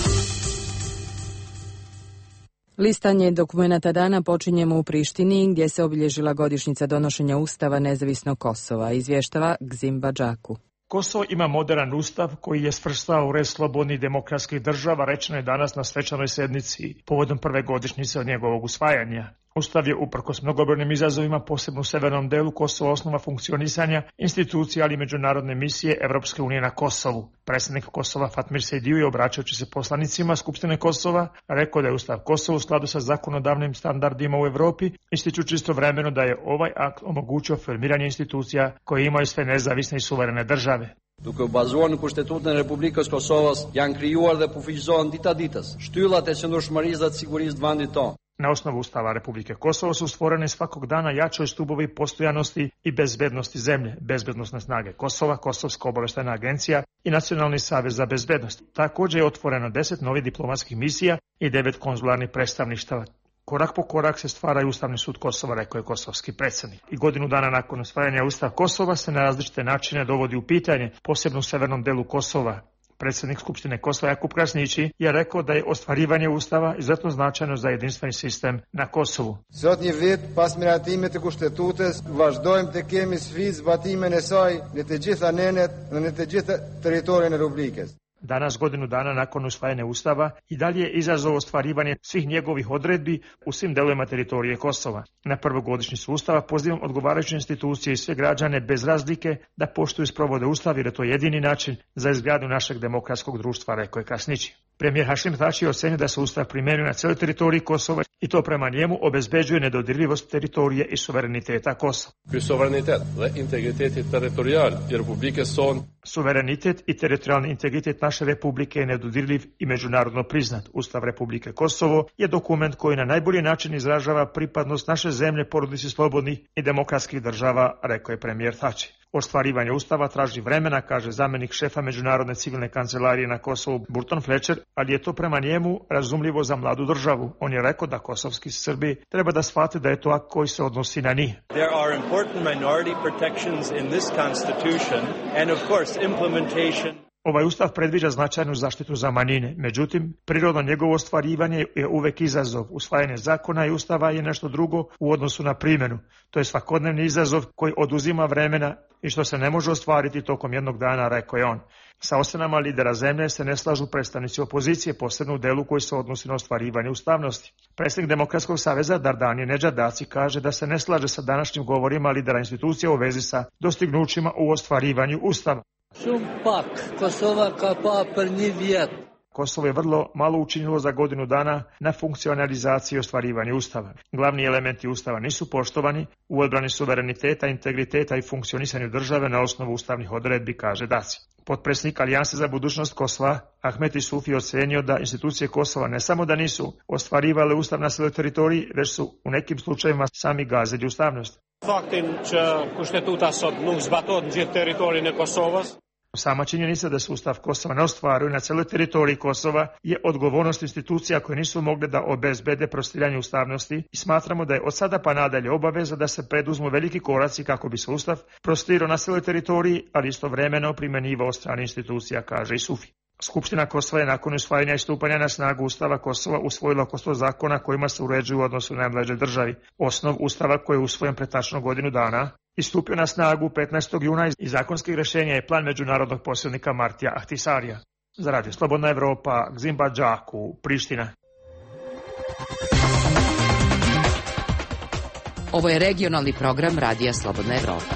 Listanje dokumenata dana počinjemo u Prištini, gdje se obilježila godišnjica donošenja Ustava nezavisnog Kosova, izvještava Gzim Badžaku. Kosovo ima modern ustav koji je svrstao u red slobodnih demokratskih država, rečeno je danas na svečanoj sednici povodom prve godišnjice od njegovog usvajanja. Ustav je uprkos mnogobrojnim izazovima, posebno u severnom delu Kosova, osnova funkcionisanja institucija, ali i međunarodne misije Evropske unije na Kosovu. Predsjednik Kosova Fatmir Sejdiu, obraćajući se poslanicima Skupštine Kosova, rekao da je Ustav Kosova u skladu sa zakonodavnim standardima u Evropi, ističući istovremeno da je ovaj akt omogućio formiranje institucija koje imaju sve nezavisne i suverene države. Duke u bazuar në Kushtetutin e Republikës Kosovës janë krijuar dhe përfaqësohen dita ditës shtyllat e qëndrueshmërisë dhe të sigurisë të vendit tonë. Na osnovu Ustava Republike Kosovo su stvorene svakog dana jačoj stubovi postojanosti i bezbednosti zemlje, bezbednosne snage Kosova, Kosovska obaveštajna agencija i Nacionalni savez za bezbednost. Također je otvoreno deset novih diplomatskih misija i devet konzularnih predstavništava. Korak po korak se stvara i Ustavni sud Kosova, rekao je kosovski predsjednik. I godinu dana nakon usvajanja Ustava Kosova se na različite načine dovodi u pitanje, posebno u severnom delu Kosova. Predsjednik Skupštine Kosova Jakub Krasnići je rekao da je ostvarivanje Ustava izuzetno značajno za jedinstveni sistem na Kosovu. Sot një vit pas miratimet të Kushtetutës, vazhdojmë të kemi sfidë zbatimin e saj në të gjitha nenet dhe në të gjitha territorin e Republikës. Danas, godinu dana nakon usvajanja Ustava, i dalje je izazov ostvarivanje svih njegovih odredbi u svim delovima teritorije Kosova. Na prvogodišnjicu Ustava pozivam odgovarajuće institucije i sve građane bez razlike da poštuju i sprovode Ustav, jer je to jedini način za izgradnju našeg demokratskog društva, rekao je Krasnići. Premijer Hašim Tači ocenio da se Ustav primjenjuje na cijeloj teritoriji Kosova i to prema njemu obezbeđuje nedodirljivost teritorije i suvereniteta Kosova. Suverenitet dhe integriteti teritorial i Republike son. Suverenitet i teritorijalni integritet naše republike je nedodirljiv i međunarodno priznat. Ustav Republike Kosovo je dokument koji na najbolji način izražava pripadnost naše zemlje porodici slobodnih i demokratskih država, rekao je premijer Tači. Ostvarivanje Ustava traži vremena, kaže zamjenik šefa Međunarodne civilne kancelarije na Kosovu Burton Fletcher, ali je to prema njemu razumljivo za mladu državu. On je rekao da kosovski Srbi treba da shvate da je to akt koji se odnosi na njih. There are important minority protections in this constitution and of course implementation. Ovaj ustav predviđa značajnu zaštitu za manjine, međutim, prirodno njegovo ostvarivanje je uvek izazov. Usvajanje zakona i ustava je nešto drugo u odnosu na primjenu. To je svakodnevni izazov koji oduzima vremena i što se ne može ostvariti tokom jednog dana, rekao je on. Sa ocenama lidera zemlje se ne slažu predstavnici opozicije, posebno u delu koji se odnosi na ostvarivanje ustavnosti. Predsjednik Demokratskog saveza Dardani Nedžadaci kaže da se ne slaže sa današnjim govorima lidera institucija u vezi sa dostignućima u ostvarivanju ustava. Shumë pak Kosova ka pa për një vjet. Kosovo je vrlo malo učinilo za godinu dana na funkcionalizaciji i ostvarivanju ustava. Glavni elementi ustava nisu poštovani u odbrani suvereniteta, integriteta i funkcionisanju države na osnovu ustavnih odredbi, kaže Daci. Potpredsjednik Alijanse za budućnost Kosova, Ahmet Isufi, ocenio da institucije Kosova ne samo da nisu ostvarivale ustav na svojoj teritoriji, već su u nekim slučajevima sami gazili ustavnost. Faktin që kushtetuta sot nuk zbaton gjithë territorin e Kosovës. Sama činjenica da se ustav Kosova ne ostvaruje na celoj teritoriji Kosova je odgovornost institucija koje nisu mogle da obezbede prostiranje ustavnosti i smatramo da je od sada pa nadalje obaveza da se preduzmu veliki koraci kako bi se ustav prostirao na celoj teritoriji, ali istovremeno primenjivao od strane institucija, kaže Isufi. Skupština Kosova je nakon usvajanja i stupanja na snagu Ustava Kosova usvojila oko sto zakona kojima se uređuju u odnosu na najmlađe državi. Osnov Ustava koji je usvojen pre tačno godinu dana i stupio na snagu petnaestog juna i zakonskih rješenja je plan međunarodnog posrednika Martija Ahtisarija. Za Radio Slobodna Evropa, Gzimba Džaku, Priština. Ovo je regionalni program Radija Slobodna Evropa.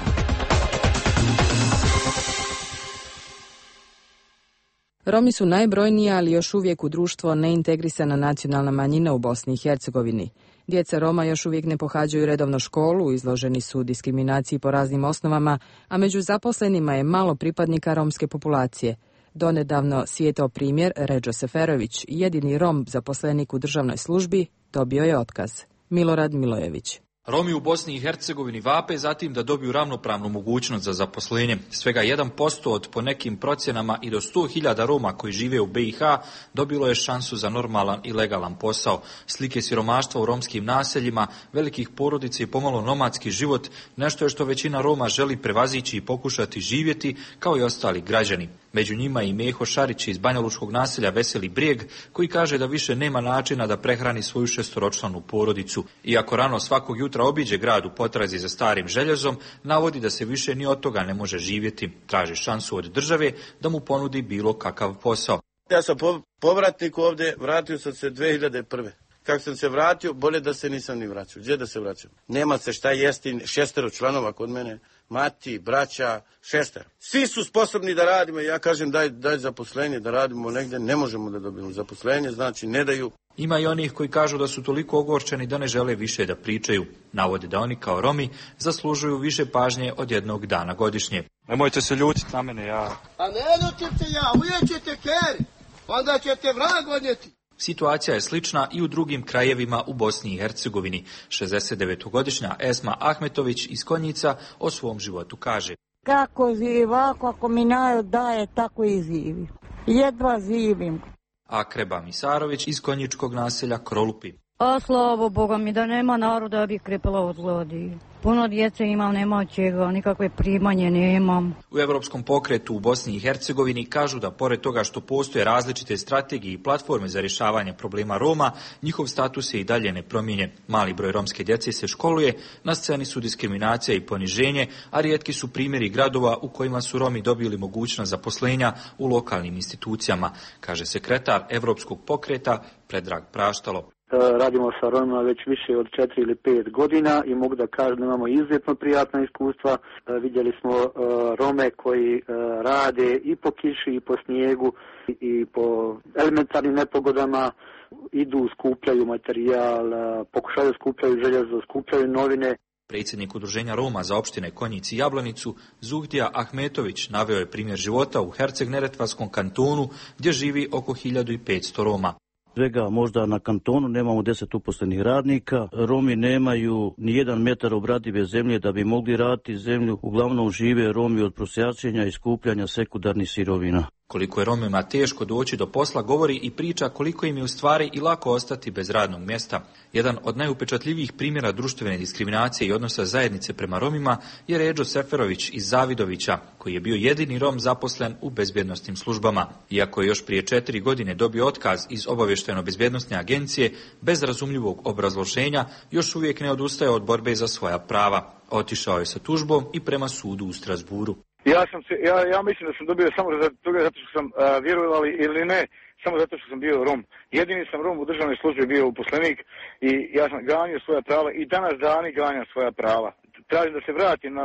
Romi su najbrojnija, ali još uvijek u društvo neintegrisana nacionalna manjina u Bosni i Hercegovini. Djeca Roma još uvijek ne pohađaju redovno školu, izloženi su diskriminaciji po raznim osnovama, a među zaposlenima je malo pripadnika romske populacije. Donedavno svijetao primjer Redžo Seferović, jedini Rom zaposlenik u državnoj službi, dobio je otkaz. Milorad Milojević. Romi u Bosni i Hercegovini vape zatim da dobiju ravnopravnu mogućnost za zaposlenje. Svega jedan posto od po nekim procjenama i do sto hiljada Roma koji žive u B i H dobilo je šansu za normalan i legalan posao. Slike siromaštva u romskim naseljima, velikih porodica i pomalo nomadski život, nešto je što većina Roma želi prevazići i pokušati živjeti kao i ostali građani. Među njima i Meho Šarić iz banjalučkog naselja Veseli Brijeg, koji kaže da više nema načina da prehrani svoju šestoročlanu porodicu. Iako rano svakog jutra obiđe grad u potrazi za starim željezom, navodi da se više ni od toga ne može živjeti. Traži šansu od države da mu ponudi bilo kakav posao. Ja sam povratnik ovdje, vratio sam se dvije hiljade prve. Kako sam se vratio, bolje da se nisam ni vraćao. Gdje da se vraćam? Nema se šta jesti, šestero članova kod mene, mati, braća, šestero. Svi su sposobni da radimo, ja kažem daj, daj zaposlenje da radimo negdje, ne možemo da dobijemo zaposlenje, znači ne daju. Ima i onih koji kažu da su toliko ogorčeni da ne žele više da pričaju. Navode da oni kao Romi zaslužuju više pažnje od jednog dana godišnje. Nemojte se ljutiti na mene, ja. A ne ljutim se ja, ujećete keri, onda ćete vrag odnijeti. Situacija je slična i u drugim krajevima u Bosni i Hercegovini. šezdesetdevetogodišnja Esma Ahmetović iz Konjica o svom životu kaže. Kako živa, kako mi narod daje, tako i živi. Jedva živim. Akreba Misarović iz konjičkog naselja Krolupi. A slavo Boga mi da nema naroda, bi krepela od zlodiji. Puno djece imam, nema od čega, nikakve primanje nemam. U Europskom pokretu u Bosni i Hercegovini kažu da pored toga što postoje različite strategije i platforme za rješavanje problema Roma, njihov status je i dalje nepromijenjen. Mali broj romske djece se školuje, na sceni su diskriminacija i poniženje, a rijetki su primjeri gradova u kojima su Romi dobili mogućnost zaposlenja u lokalnim institucijama, kaže sekretar Europskog pokreta Predrag Praštalo. Radimo sa Romima već više od četiri ili pet godina i mogu da kažem da imamo izuzetno prijatna iskustva. Vidjeli smo Rome koji rade i po kiši i po snijegu i po elementarnim nepogodama, idu, skupljaju materijal, pokušaju skupljaju željezo, skupljaju novine. Predsjednik Udruženja Roma za opštine Konjic i Jablanicu, Zuhdija Ahmetović, naveo je primjer života u Herceg-Neretvanskom kantonu gdje živi oko hiljadu petsto Roma. Svega možda na kantonu nemamo deset uposlenih radnika. Romi nemaju ni jedan metar obradive zemlje da bi mogli raditi zemlju. Uglavnom žive Romi od prosjačenja i skupljanja sekundarnih sirovina. Koliko je Romima teško doći do posla govori i priča koliko im je u stvari i lako ostati bez radnog mjesta. Jedan od najupečatljivijih primjera društvene diskriminacije i odnosa zajednice prema Romima je Redžo Seferović iz Zavidovića, koji je bio jedini Rom zaposlen u bezbjednosnim službama. Iako je još prije četiri godine dobio otkaz iz obavještajno-bezbjednosne agencije, bez razumljivog obrazloženja, još uvijek ne odustaje od borbe za svoja prava. Otišao je sa tužbom i prema sudu u Strasburu. Ja sam se, ja, ja mislim da sam dobio samo zato, zato što sam, a, vjerovali ili ne, samo zato što sam bio Rom. Jedini sam Rom u državnoj službi bio uposlenik i ja sam ganjao svoja prava i danas dani ganjam svoja prava. Tražim da se vratim na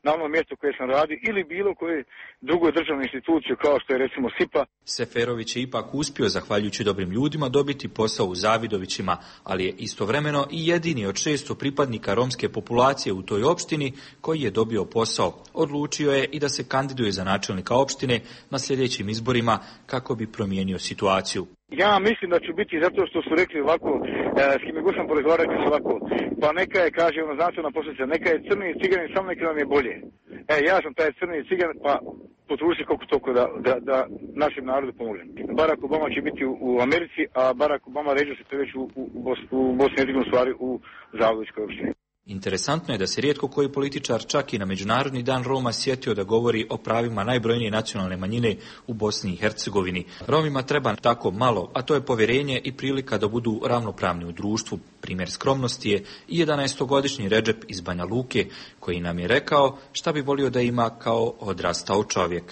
na ono mjesto koje sam radio ili bilo koje drugo državnu instituciju kao što je recimo SIPA. Seferović je ipak uspio, zahvaljujući dobrim ljudima, dobiti posao u Zavidovićima, ali je istovremeno i jedini od šesto pripadnika romske populacije u toj opštini koji je dobio posao. Odlučio je i da se kandiduje za načelnika opštine na sljedećim izborima kako bi promijenio situaciju. Ja mislim da ću biti zato što su rekli ovako, e, s kim je god sam porazgovarao su ovako, pa neka je, kaže ono znanstvena posljedica, neka je crni ciganin, samo neka nam je bolje. E, ja sam taj crni cigan, pa potruži se koliko toliko da, da, da našem narodu pomožem. Barack Obama će biti u, u Americi, a Barack Obama ređe se već u, u, u Bosni i Hercegovini, stvari u Zavidovićkoj opštini. Interesantno je da se rijetko koji političar čak i na Međunarodni dan Roma sjetio da govori o pravima najbrojnije nacionalne manjine u Bosni i Hercegovini. Romima treba tako malo, a to je povjerenje i prilika da budu ravnopravni u društvu. Primjer skromnosti je i jedanaestogodišnji Redžep iz Banja Luke, koji nam je rekao šta bi volio da ima kao odrastao čovjek.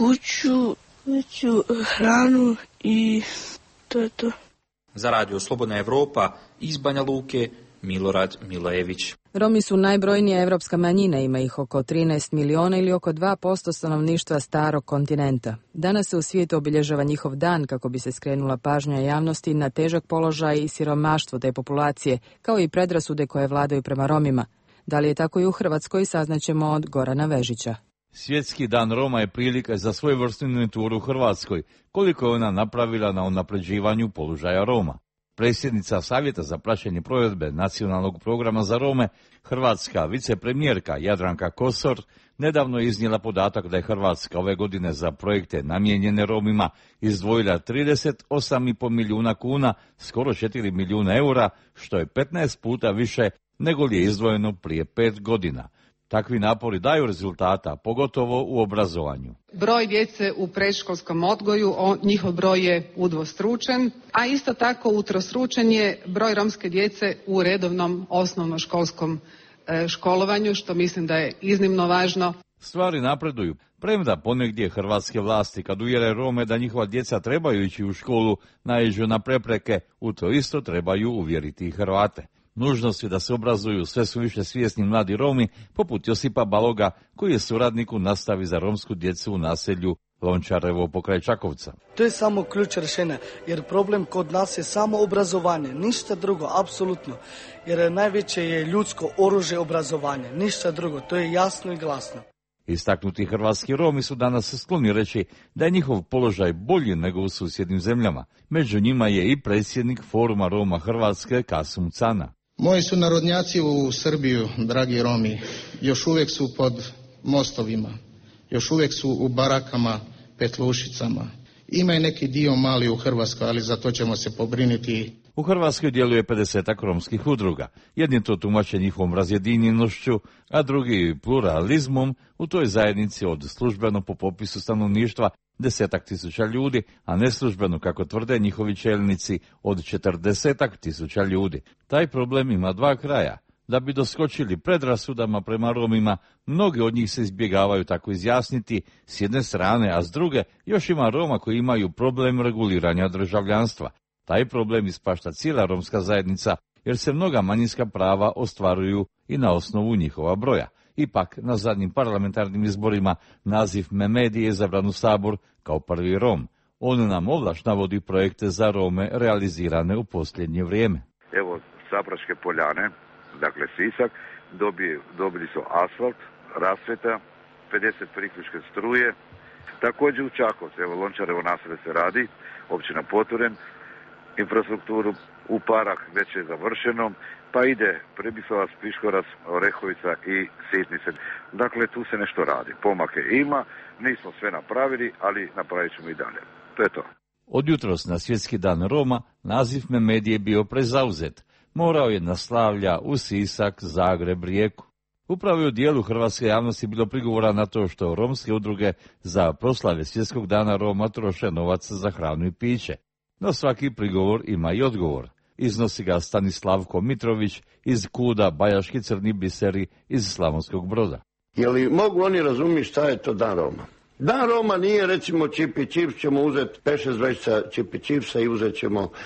Kuću, kuću, hranu i to je to. Za Radio Slobodna Evropa iz Banja Luke, Milorad Milojević. Romi su najbrojnija evropska manjina, ima ih oko trinaest miliona ili oko dva posto stanovništva starog kontinenta. Danas se u svijetu obilježava njihov dan kako bi se skrenula pažnja javnosti na težak položaj i siromaštvo te populacije, kao i predrasude koje vladaju prema Romima. Da li je tako i u Hrvatskoj, saznaćemo od Gorana Vežića. Svjetski dan Roma je prilika za svojevrsnu inventuru u Hrvatskoj, koliko je ona napravila na unapređivanju položaja Roma. Predsjednica Savjeta za praćenje provedbe Nacionalnog programa za Rome, hrvatska vicepremjerka Jadranka Kosor, nedavno je iznijela podatak da je Hrvatska ove godine za projekte namijenjene Romima izdvojila trideset osam i pol milijuna kuna, skoro četiri milijuna eura, što je petnaest puta više nego li je izdvojeno prije pet godina. Takvi napori daju rezultata, pogotovo u obrazovanju. Broj djece u predškolskom odgoju, njihov broj je udvostručen, a isto tako utrostručen je broj romske djece u redovnom osnovnoškolskom školovanju, što mislim da je iznimno važno. Stvari napreduju, premda ponegdje hrvatske vlasti kad uvjere Rome da njihova djeca trebaju ići u školu, naiđu na prepreke, u to isto trebaju uvjeriti i Hrvate. Nužnosti da se obrazuju sve su više svjesni mladi Romi, poput Josipa Baloga, koji je suradnik u nastavi za romsku djecu u naselju Lončarevo pokraj Čakovca. To je samo ključ rješenja, jer problem kod nas je samo obrazovanje, ništa drugo, apsolutno. Jer najveće je ljudsko oružje obrazovanje, ništa drugo, to je jasno i glasno. Istaknuti hrvatski Romi su danas skloni reći da je njihov položaj bolji nego u susjednim zemljama. Među njima je i predsjednik Foruma Roma Hrvatske Kasum Cana. Moji su narodnjaci u Srbiju, dragi Romi, još uvijek su pod mostovima, još uvijek su u barakama, petlušicama. Ima i neki dio mali u Hrvatskoj, ali za to ćemo se pobriniti. U Hrvatskoj djeluje pedesetak romskih udruga. Jedni to tumače njihovom razjedinjenošću, a drugi pluralizmom. U toj zajednici od službeno po popisu stanovništva desetak tisuća ljudi, a neslužbeno, kako tvrde njihovi čelnici, od četrdesetak tisuća ljudi. Taj problem ima dva kraja. Da bi doskočili predrasudama prema Romima, mnogi od njih se izbjegavaju tako izjasniti s jedne strane, a s druge još ima Roma koji imaju problem reguliranja državljanstva. Taj problem ispašta cijela romska zajednica, jer se mnoga manjinska prava ostvaruju i na osnovu njihova broja. Ipak, na zadnjim parlamentarnim izborima naziv Memedi je izabran u Sabor kao prvi Rom. On nam ovlaš navodi projekte za Rome realizirane u posljednje vrijeme. Evo, Sapraške poljane, dakle Sisak, dobije, dobili su asfalt, rasvjeta, pedeset priključke struje. Također u Čakovcu, evo Lončarevo naselje se radi, općina Poturen, infrastrukturu u Parak već je završeno, pa ide Pribisovac, Piškorac, Orehovica i Sitnice. Dakle, tu se nešto radi. Pomake ima, nismo sve napravili, ali napravit ćemo i dalje. To je to. Od jutros na Svjetski dan Roma naziv Memedi je bio prezauzet. Morao je na slavlja u Sisak, Zagreb, Rijeku. Upravo je u dijelu hrvatske javnosti bilo prigovora na to što romske udruge za proslave Svjetskog dana Roma troše novac za hranu i piće. No svaki prigovor ima i odgovor. Iznosi ga Stanislavko Mitrović iz Kuda, Bajaški crni biseri iz Slavonskog Broda. Je li mogu oni razumjeti šta je to dan Roma? Dan Roma nije recimo čipi čips, ćemo uzeti pet šest vrećica čipi čipsa i uzet ćemo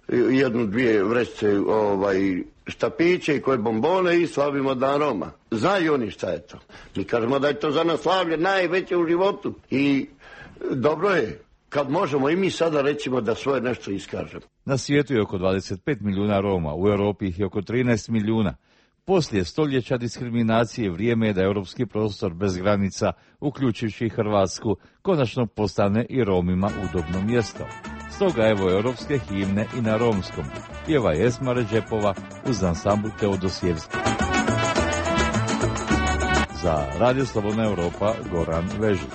jednu, dvije vrećice ovaj, štapiće i koje bombone i slavimo Dan Roma. Znaju oni šta je to. Mi kažemo da je to za nas slavlje najveće u životu i dobro je kad možemo i mi sada recimo da svoje nešto iskažemo. Na svijetu je oko dvadeset pet milijuna Roma, u Europi ih je oko trinaest milijuna. Poslije stoljeća diskriminacije vrijeme je da europski prostor bez granica, uključujući i Hrvatsku, konačno postane i Romima udobno mjesto. Stoga evo europske himne i na romskom. Pjeva Esma Redžepova uz ansambl Teodosijevski. Za Radio Slobodna Europa, Goran Vežić.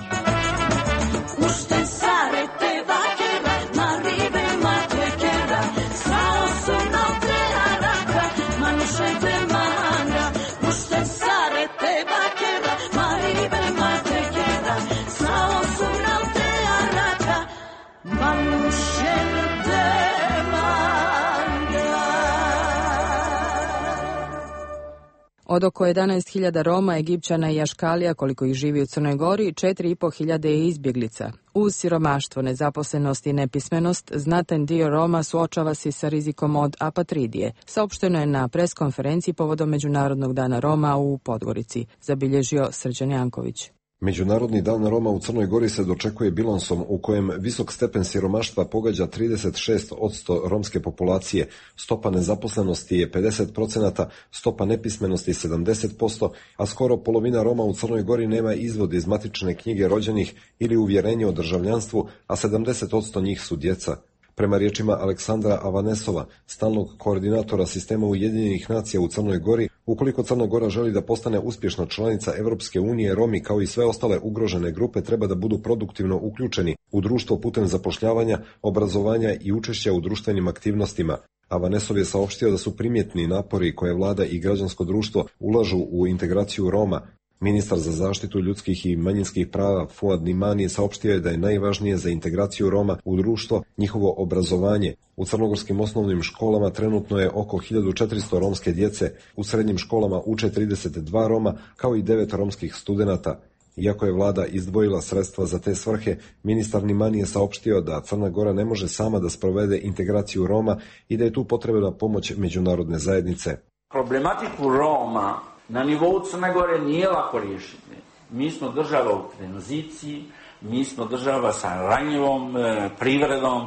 Od oko jedanaest hiljada Roma, Egipćana i Aškalija, koliko ih živi u Crnoj Gori, četiri i pol hiljade je izbjeglica. Uz siromaštvo, nezaposlenost i nepismenost, znatan dio Roma suočava se sa rizikom od apatridije. Saopšteno je na preskonferenciji povodom Međunarodnog dana Roma u Podgorici, zabilježio Srđan Janković. Međunarodni dan Roma u Crnoj Gori se dočekuje bilansom u kojem visok stepen siromaštva pogađa trideset šest posto romske populacije, stopa nezaposlenosti je pedeset posto, stopa nepismenosti sedamdeset posto, a skoro polovina Roma u Crnoj Gori nema izvod iz matične knjige rođenih ili uvjerenje o državljanstvu, a sedamdeset posto njih su djeca. Prema riječima Aleksandra Avanesova, stalnog koordinatora sistema Ujedinjenih nacija u Crnoj Gori, ukoliko Crna Gora želi da postane uspješna članica Europske unije, Romi kao i sve ostale ugrožene grupe treba da budu produktivno uključeni u društvo putem zapošljavanja, obrazovanja i učešća u društvenim aktivnostima. Avanesov je saopštio da su primjetni napori koje vlada i građansko društvo ulažu u integraciju Roma. Ministar za zaštitu ljudskih i manjinskih prava Fuad Nimani saopštio je da je najvažnije za integraciju Roma u društvo njihovo obrazovanje. U crnogorskim osnovnim školama trenutno je oko hiljadu četiristo romske djece, u srednjim školama uče trideset dva Roma, kao i devet romskih studenata. Iako je vlada izdvojila sredstva za te svrhe, ministar Nimani je saopštio da Crna Gora ne može sama da sprovede integraciju Roma i da je tu potrebna pomoć međunarodne zajednice. Problematiku Roma na nivou Crne Gore nije lako riješiti. Mi smo država u tranziciji, mi smo država sa ranjivom e, privredom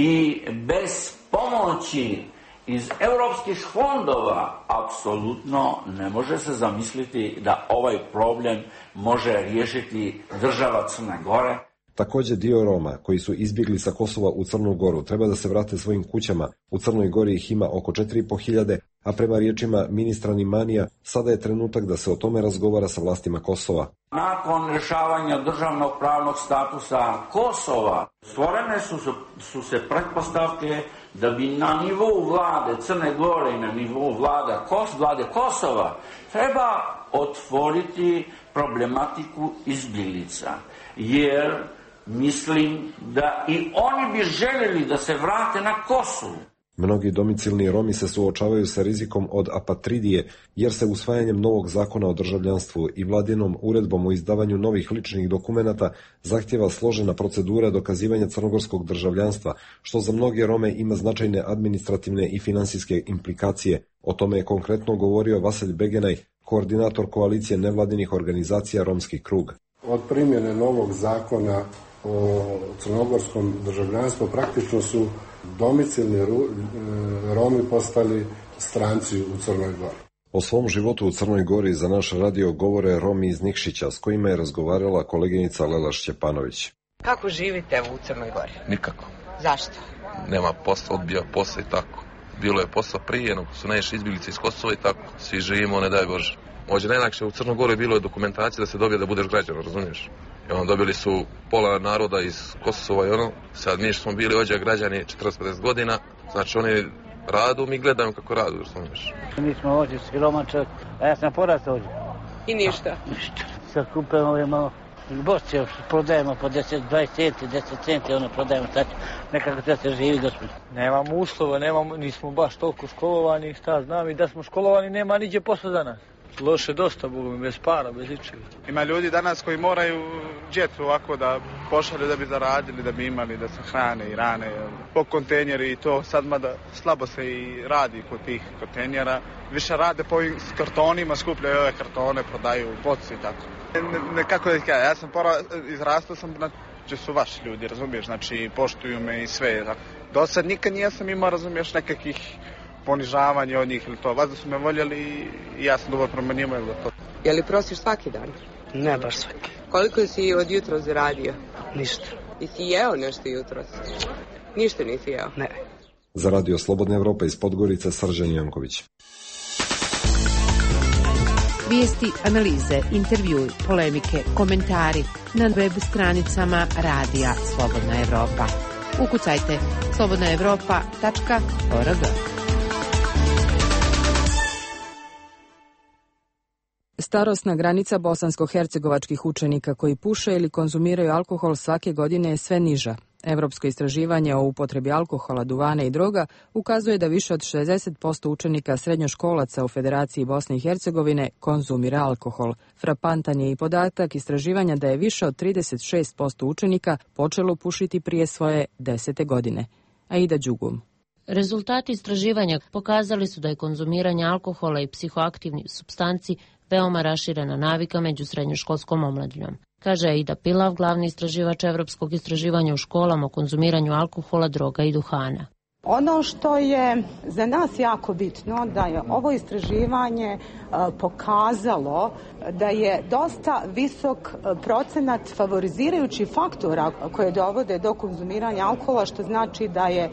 i bez pomoći iz europskih fondova apsolutno ne može se zamisliti da ovaj problem može riješiti država Crne Gore. Također dio Roma koji su izbjegli sa Kosova u Crnu Goru treba da se vrate svojim kućama. U Crnoj Gori ih ima oko četiri i pol hiljade, a prema riječima ministra Nimanija, sada je trenutak da se o tome razgovara sa vlastima Kosova. Nakon rješavanja državnog pravnog statusa Kosova, stvorene su, su se pretpostavke da bi na nivou vlade Crne Gore i na nivou vlada Kos, vlade Kosova treba otvoriti problematiku izbjeglica, jer mislim da i oni bi željeli da se vrate na Kosovo. Mnogi domicilni Romi se suočavaju sa rizikom od apatridije, jer se usvajanjem novog zakona o državljanstvu i vladinom uredbom o izdavanju novih ličnih dokumenata zahtjeva složena procedura dokazivanja crnogorskog državljanstva, što za mnoge Rome ima značajne administrativne i finansijske implikacije. O tome je konkretno govorio Vaselj Begenaj, koordinator koalicije nevladinih organizacija Romski krug. Od primjene novog zakona o crnogorskom državljanstvu praktično su domicilni Romi postali stranci u Crnoj Gori. O svom životu u Crnoj Gori za naš radio govore Romi iz Nikšića, s kojima je razgovarala koleginica Lela Šćepanović. Kako živite u Crnoj Gori? Nikako. Zašto? Nema posla, odbija posla i tako. Bilo je posla prije, no su najviše izbjeglice iz Kosova i tako. Svi živimo, ne daj Bože. Ovdje najlakše u Crnoj Gori bilo je dokumentacija da se dobije da budeš građan, razumiješ? I ono, dobili su pola naroda iz Kosova i ono, sad mi što smo bili ovdje građani četrdeset pedeset godina, znači oni radu, mi gledamo kako radu, razumiješ? Mi smo ovdje siroman čovjek, a ja sam porastao ovdje. I ništa? Ništa. Sad kupujemo ovdje malo bošće, prodajemo po deset, dvadeset centi, deset centi, ono prodajemo, sad nekako da se živi gospodin. Nemamo uslova, nemamo, nismo baš toliko školovani, šta znam, i da smo školovani nema niđe posla za nas. Loše dosta, Bogu mi, bez para, bez ičega. Ima ljudi danas koji moraju džet ovako da pošalju da bi zaradili, da bi imali, da se hrane i rane po kontejnjeri i to. Sad mada slabo se i radi kod tih kontejnjera. Više rade po ovim kartonima, skupljaju ove kartone, prodaju boci i tako. Ne, ne, kako da kažem, ja sam pora, izrastao sam, znači su vaši ljudi, razumiješ, znači poštuju me i sve. Do sad nikad nisam imao, razumiješ, nekakvih ponižavanje od njih ili to. Vas da su me voljeli i ja sam dobro prema njima ili to. Je li prosiš svaki dan? Ne baš svaki. Koliko si od jutra zaradio? Ništa. I si jeo nešto jutros? Ništa nisi jeo? Ne. Za Radio Slobodna Evropa iz Podgorice, Srđan Janković. Vijesti, analize, intervjui, polemike, komentari na web stranicama Radija Slobodna Evropa. Ukucajte slobodna evropa tačka org. Starosna granica bosansko-hercegovačkih učenika koji puše ili konzumiraju alkohol svake godine je sve niža. Evropsko istraživanje o upotrebi alkohola, duvana i droga ukazuje da više od šezdeset posto učenika srednjoškolaca u Federaciji Bosne i Hercegovine konzumira alkohol. Frapantan je i podatak istraživanja da je više od trideset šest posto učenika počelo pušiti prije svoje desete godine. Aida Đugum. Rezultati istraživanja pokazali su da je konzumiranje alkohola i psihoaktivnih supstanci veoma raširena navika među srednjoškolskom omladinom. Kaže Aida Pilav, glavni istraživač Evropskog istraživanja u školama o konzumiranju alkohola, droga i duhana. Ono što je za nas jako bitno da je ovo istraživanje pokazalo da je dosta visok procenat favorizirajućih faktora koje dovode do konzumiranja alkohola, što znači da je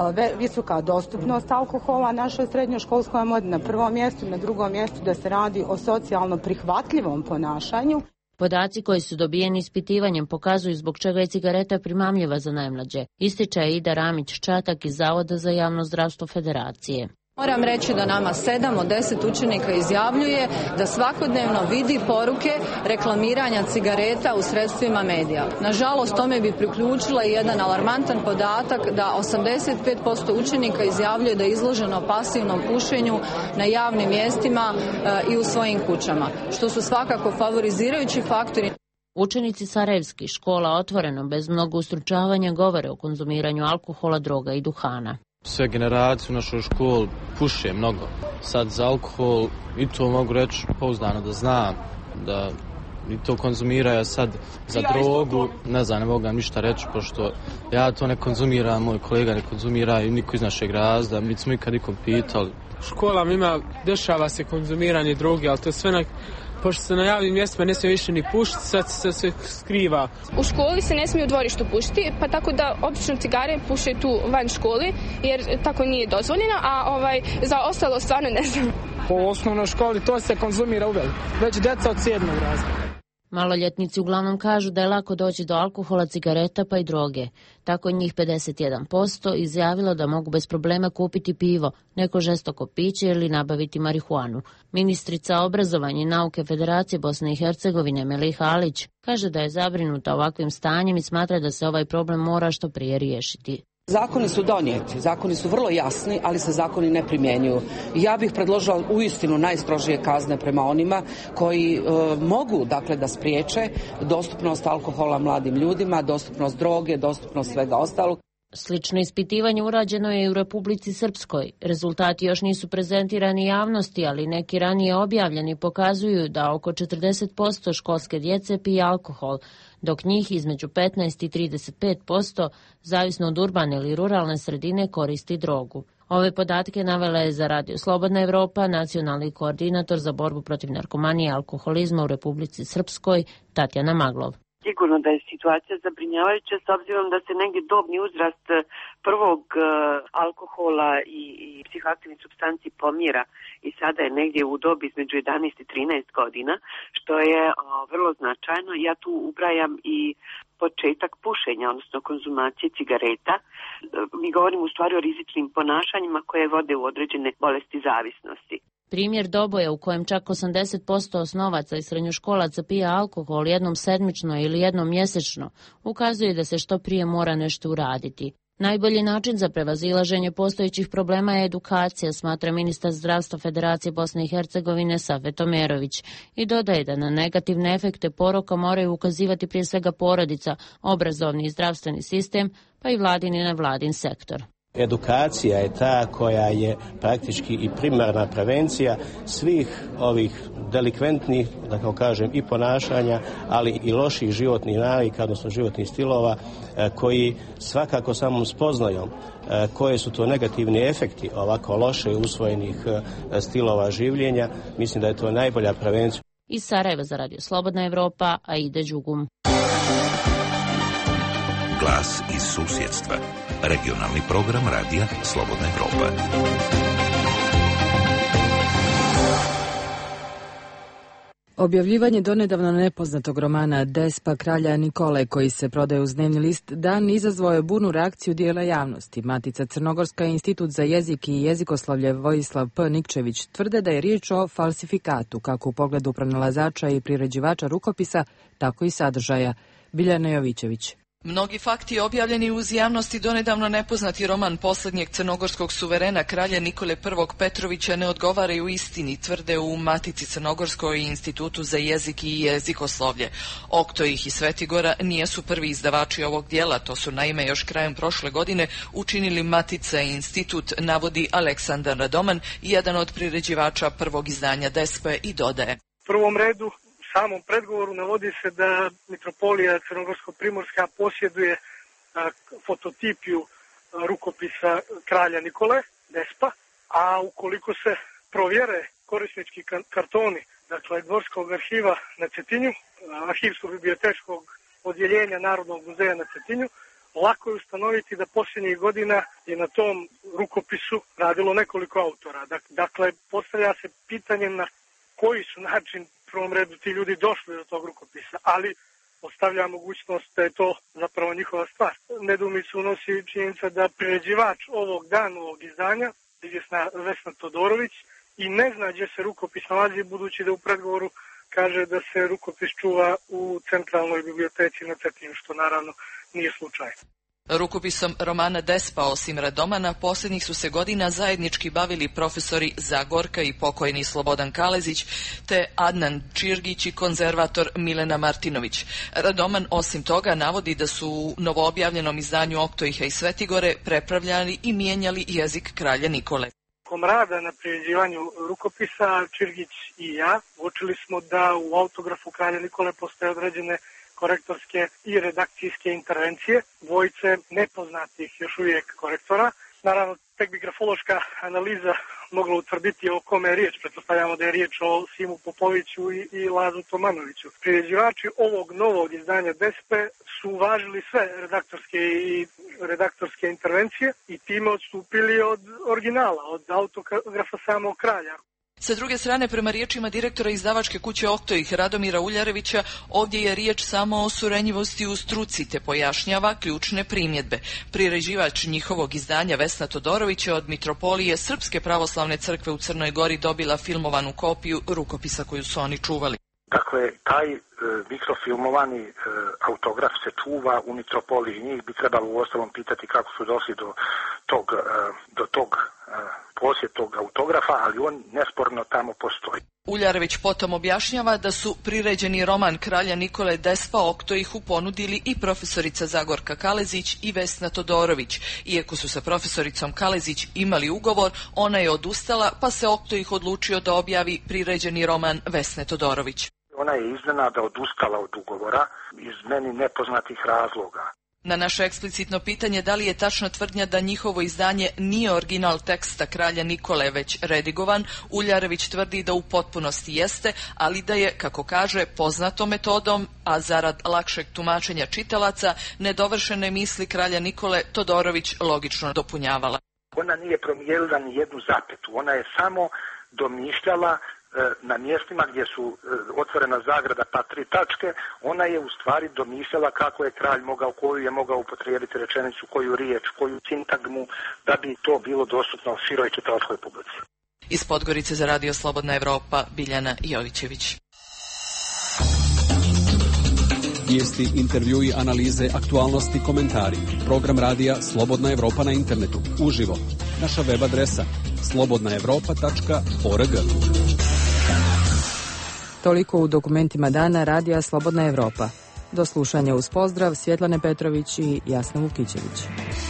visoka dostupnost alkohola našoj srednjoškolskoj omladini na prvom mjestu, na drugom mjestu da se radi o socijalno prihvatljivom ponašanju. Podaci koji su dobijeni ispitivanjem pokazuju zbog čega je cigareta primamljiva za najmlađe, ističe Ida Ramić-Čatak iz Zavoda za javno zdravstvo Federacije. Moram reći da nama sedam od deset učenika izjavljuje da svakodnevno vidi poruke reklamiranja cigareta u sredstvima medija. Nažalost, tome bi priključila i jedan alarmantan podatak da osamdeset pet posto učenika izjavljuje da je izloženo pasivnom pušenju na javnim mjestima i u svojim kućama, što su svakako favorizirajući faktori. Učenici sarajevskih škola otvoreno, bez mnogo ustručavanja, govore o konzumiranju alkohola, droga i duhana. Sve generacije u našoj školi puše mnogo. Sad za alkohol i to mogu reći pouzdano da znam, da i to konzumiraju. Sad za drogu ne znam, ne mogu vam ništa reći, pošto ja to ne konzumiram, moj kolega ne konzumira i niko iz našeg razda, mi smo ikad nikom pitali. U školama ima, dešava se konzumiranje droge, ali to je sve na... Pošto se na javnim mjestima ne smije više ni pušiti, sad se sve skriva. U školi se ne smije u dvorištu pušiti, pa tako da obično cigare puše tu van školi, jer tako nije dozvoljeno, a ovaj, za ostalo stvarno ne znam. Po osnovnoj školi to se konzumira uveliko, već djeca od sedmog razreda. Maloljetnici uglavnom kažu da je lako doći do alkohola, cigareta pa i droge. Tako njih pedeset jedan posto izjavilo da mogu bez problema kupiti pivo, neko žestoko piće ili nabaviti marihuanu. Ministrica obrazovanja i nauke Federacije Bosne i Hercegovine Meliha Alić kaže da je zabrinuta ovakvim stanjem i smatra da se ovaj problem mora što prije riješiti. Zakoni su donijeti, zakoni su vrlo jasni, ali se zakoni ne primjenjuju. Ja bih predložila uistinu najstrožije kazne prema onima koji e, mogu dakle da spriječe dostupnost alkohola mladim ljudima, dostupnost droge, dostupnost svega ostalog. Slično ispitivanje urađeno je i u Republici Srpskoj. Rezultati još nisu prezentirani javnosti, ali neki ranije objavljeni pokazuju da oko četrdeset posto školske djece pije alkohol, dok njih između petnaest i trideset pet posto, zavisno od urbane ili ruralne sredine, koristi drogu. Ove podatke navela je za Radio Slobodna Evropa nacionalni koordinator za borbu protiv narkomanije i alkoholizma u Republici Srpskoj, Tatjana Maglov. Sigurno da je situacija zabrinjavajuća s obzirom da se negdje dobni uzrast prvog uh, alkohola i, i psihoaktivnih supstanci pomjera i sada je negdje u dobi između jedanaest i trinaest godina, što je uh, vrlo značajno. Ja tu ubrajam i početak pušenja, odnosno konzumacije cigareta. Uh, mi govorimo u stvari o rizičnim ponašanjima koje vode u određene bolesti zavisnosti. Primjer Doboja u kojem čak osamdeset posto osnovaca i srednjoškolaca pije alkohol jednom sedmično ili jednom mjesečno ukazuje da se što prije mora nešto uraditi. Najbolji način za prevazilaženje postojećih problema je edukacija, smatra ministar zdravstva Federacije Bosne i Hercegovine Safet Omerović i dodaje da na negativne efekte poroka moraju ukazivati prije svega porodica, obrazovni i zdravstveni sistem, pa i vladin i nevladin sektor. Edukacija je ta koja je praktički i primarna prevencija svih ovih delikventnih, da kao kažem, i ponašanja, ali i loših životnih navika, odnosno životnih stilova, koji svakako samom spoznajom koje su to negativni efekti ovako loše usvojenih stilova življenja, mislim da je to najbolja prevencija. Iz Sarajeva za Radio Slobodna Evropa, Aida Đugum. Glas iz susjedstva. Regionalni program Radija Slobodna Evropa. Objavljivanje donedavno nepoznatog romana Despa kralja Nikole, koji se prodaje uz dnevni list Dan, izazvao je burnu reakciju dijela javnosti. Matica Crnogorska i Institut za jezik i jezikoslovlje Vojislav P. Nikčević tvrde da je riječ o falsifikatu, kako u pogledu pronalazača i priređivača rukopisa, tako i sadržaja. Biljana Jovićević. Mnogi fakti objavljeni uz javnosti donedavno nepoznati roman posljednjeg crnogorskog suverena kralja Nikole I. Petrovića ne odgovaraju istini, tvrde u Matici Crnogorskoj i Institutu za jezik i jezikoslovlje. Oktojih i Svetigora nijesu prvi izdavači ovog dijela, to su naime još krajem prošle godine učinili Matica i Institut, navodi Aleksandar Radoman, jedan od priređivača prvog izdanja Despe, i dodaje. U prvom redu samom predgovoru navodi se da Mitropolija Crnogorsko-Primorska posjeduje a, fototipiju a, rukopisa kralja Nikole, Despa, a ukoliko se provjere korisnički kartoni, dakle Dvorskog arhiva na Cetinju, arhivsko-bibliotečkog odjeljenja Narodnog muzeja na Cetinju, lako je ustanoviti da posljednjih godina je na tom rukopisu radilo nekoliko autora. Dakle, postavlja se pitanje na koji su način u prvom redu ti ljudi došli do tog rukopisa, ali ostavlja mogućnost da je to zapravo njihova stvar. Nedoumicu unosi činjenica da priređivač ovog dana, ovog izdanja, izvjesna Vesna Todorović, i ne zna gdje se rukopis nalazi, budući da u predgovoru kaže da se rukopis čuva u centralnoj biblioteci na Cetinju, što naravno nije slučaj. Rukopisom romana Despa, osim Radomana, posljednjih su se godina zajednički bavili profesori Zagorka i pokojni Slobodan Kalezić, te Adnan Čirgić i konzervator Milena Martinović. Radoman osim toga navodi da su u novoobjavljenom izdanju Oktojiha i Svetigore prepravljali i mijenjali jezik kralja Nikole. Tijekom rada na priređivanju rukopisa, Čirgić i ja uočili smo da u autografu kralja Nikole postoje određene korektorske i redakcijske intervencije, dvojice nepoznatih još uvijek korektora. Naravno, tek bi grafološka analiza mogla utvrditi o kome je riječ. Pretpostavljamo da je riječ o Simu Popoviću i, i Lazu Tomanoviću. Priređivači ovog novog izdanja Despe su uvažili sve redaktorske i redaktorske intervencije i time odstupili od originala, od autografa samog kralja. Sa druge strane, prema riječima direktora izdavačke kuće Oktojih Radomira Uljarevića, ovdje je riječ samo o surenjivosti u struci, te pojašnjava ključne primjedbe. Priređivač njihovog izdanja Vesna Todorović je od Mitropolije Srpske pravoslavne crkve u Crnoj Gori dobila filmovanu kopiju rukopisa koju su oni čuvali. Dakle, taj e, mikrofilmovani e, autograf se čuva u Mitropoliji. Njih bi trebalo u ostalom pitati kako su došli do tog, e, do tog e, posjed tog autografa, ali on nesporno tamo postoji. Uljarević potom objašnjava da su priređeni roman kralja Nikole Despa Oktojihu ponudili i profesorica Zagorka Kalezić i Vesna Todorović. Iako su sa profesoricom Kalezić imali ugovor, ona je odustala, pa se Oktojih odlučio da objavi priređeni roman Vesne Todorović. Ona je iznenada odustala od ugovora iz meni nepoznatih razloga. Na naše eksplicitno pitanje da li je tačna tvrdnja da njihovo izdanje nije original teksta kralja Nikole već redigovan, Uljarević tvrdi da u potpunosti jeste, ali da je, kako kaže, poznatom metodom, a zarad lakšeg tumačenja čitalaca, nedovršene misli kralja Nikole Todorović logično dopunjavala. Ona nije promijenila ni jednu zapetu, ona je samo domišljala na mjestima gdje su otvorena zagrada pa tri tačke, ona je u stvari domišljala kako je kralj mogao, koju je mogao upotrijebiti rečenicu, koju riječ, koju sintagmu, da bi to bilo dostupno široj čitalačkoj publici. Iz Podgorice za Radio Slobodna Evropa, Biljana Jovićević. Vijesti, intervjui, analize, aktualnosti, komentari. Program radija Slobodna Evropa na internetu. Uživo. Naša web adresa slobodna evropa tačka org. Toliko u dokumentima dana radija Slobodna Evropa. Do slušanja uz pozdrav, Svjetlane Petrović i Jasna Vukićević.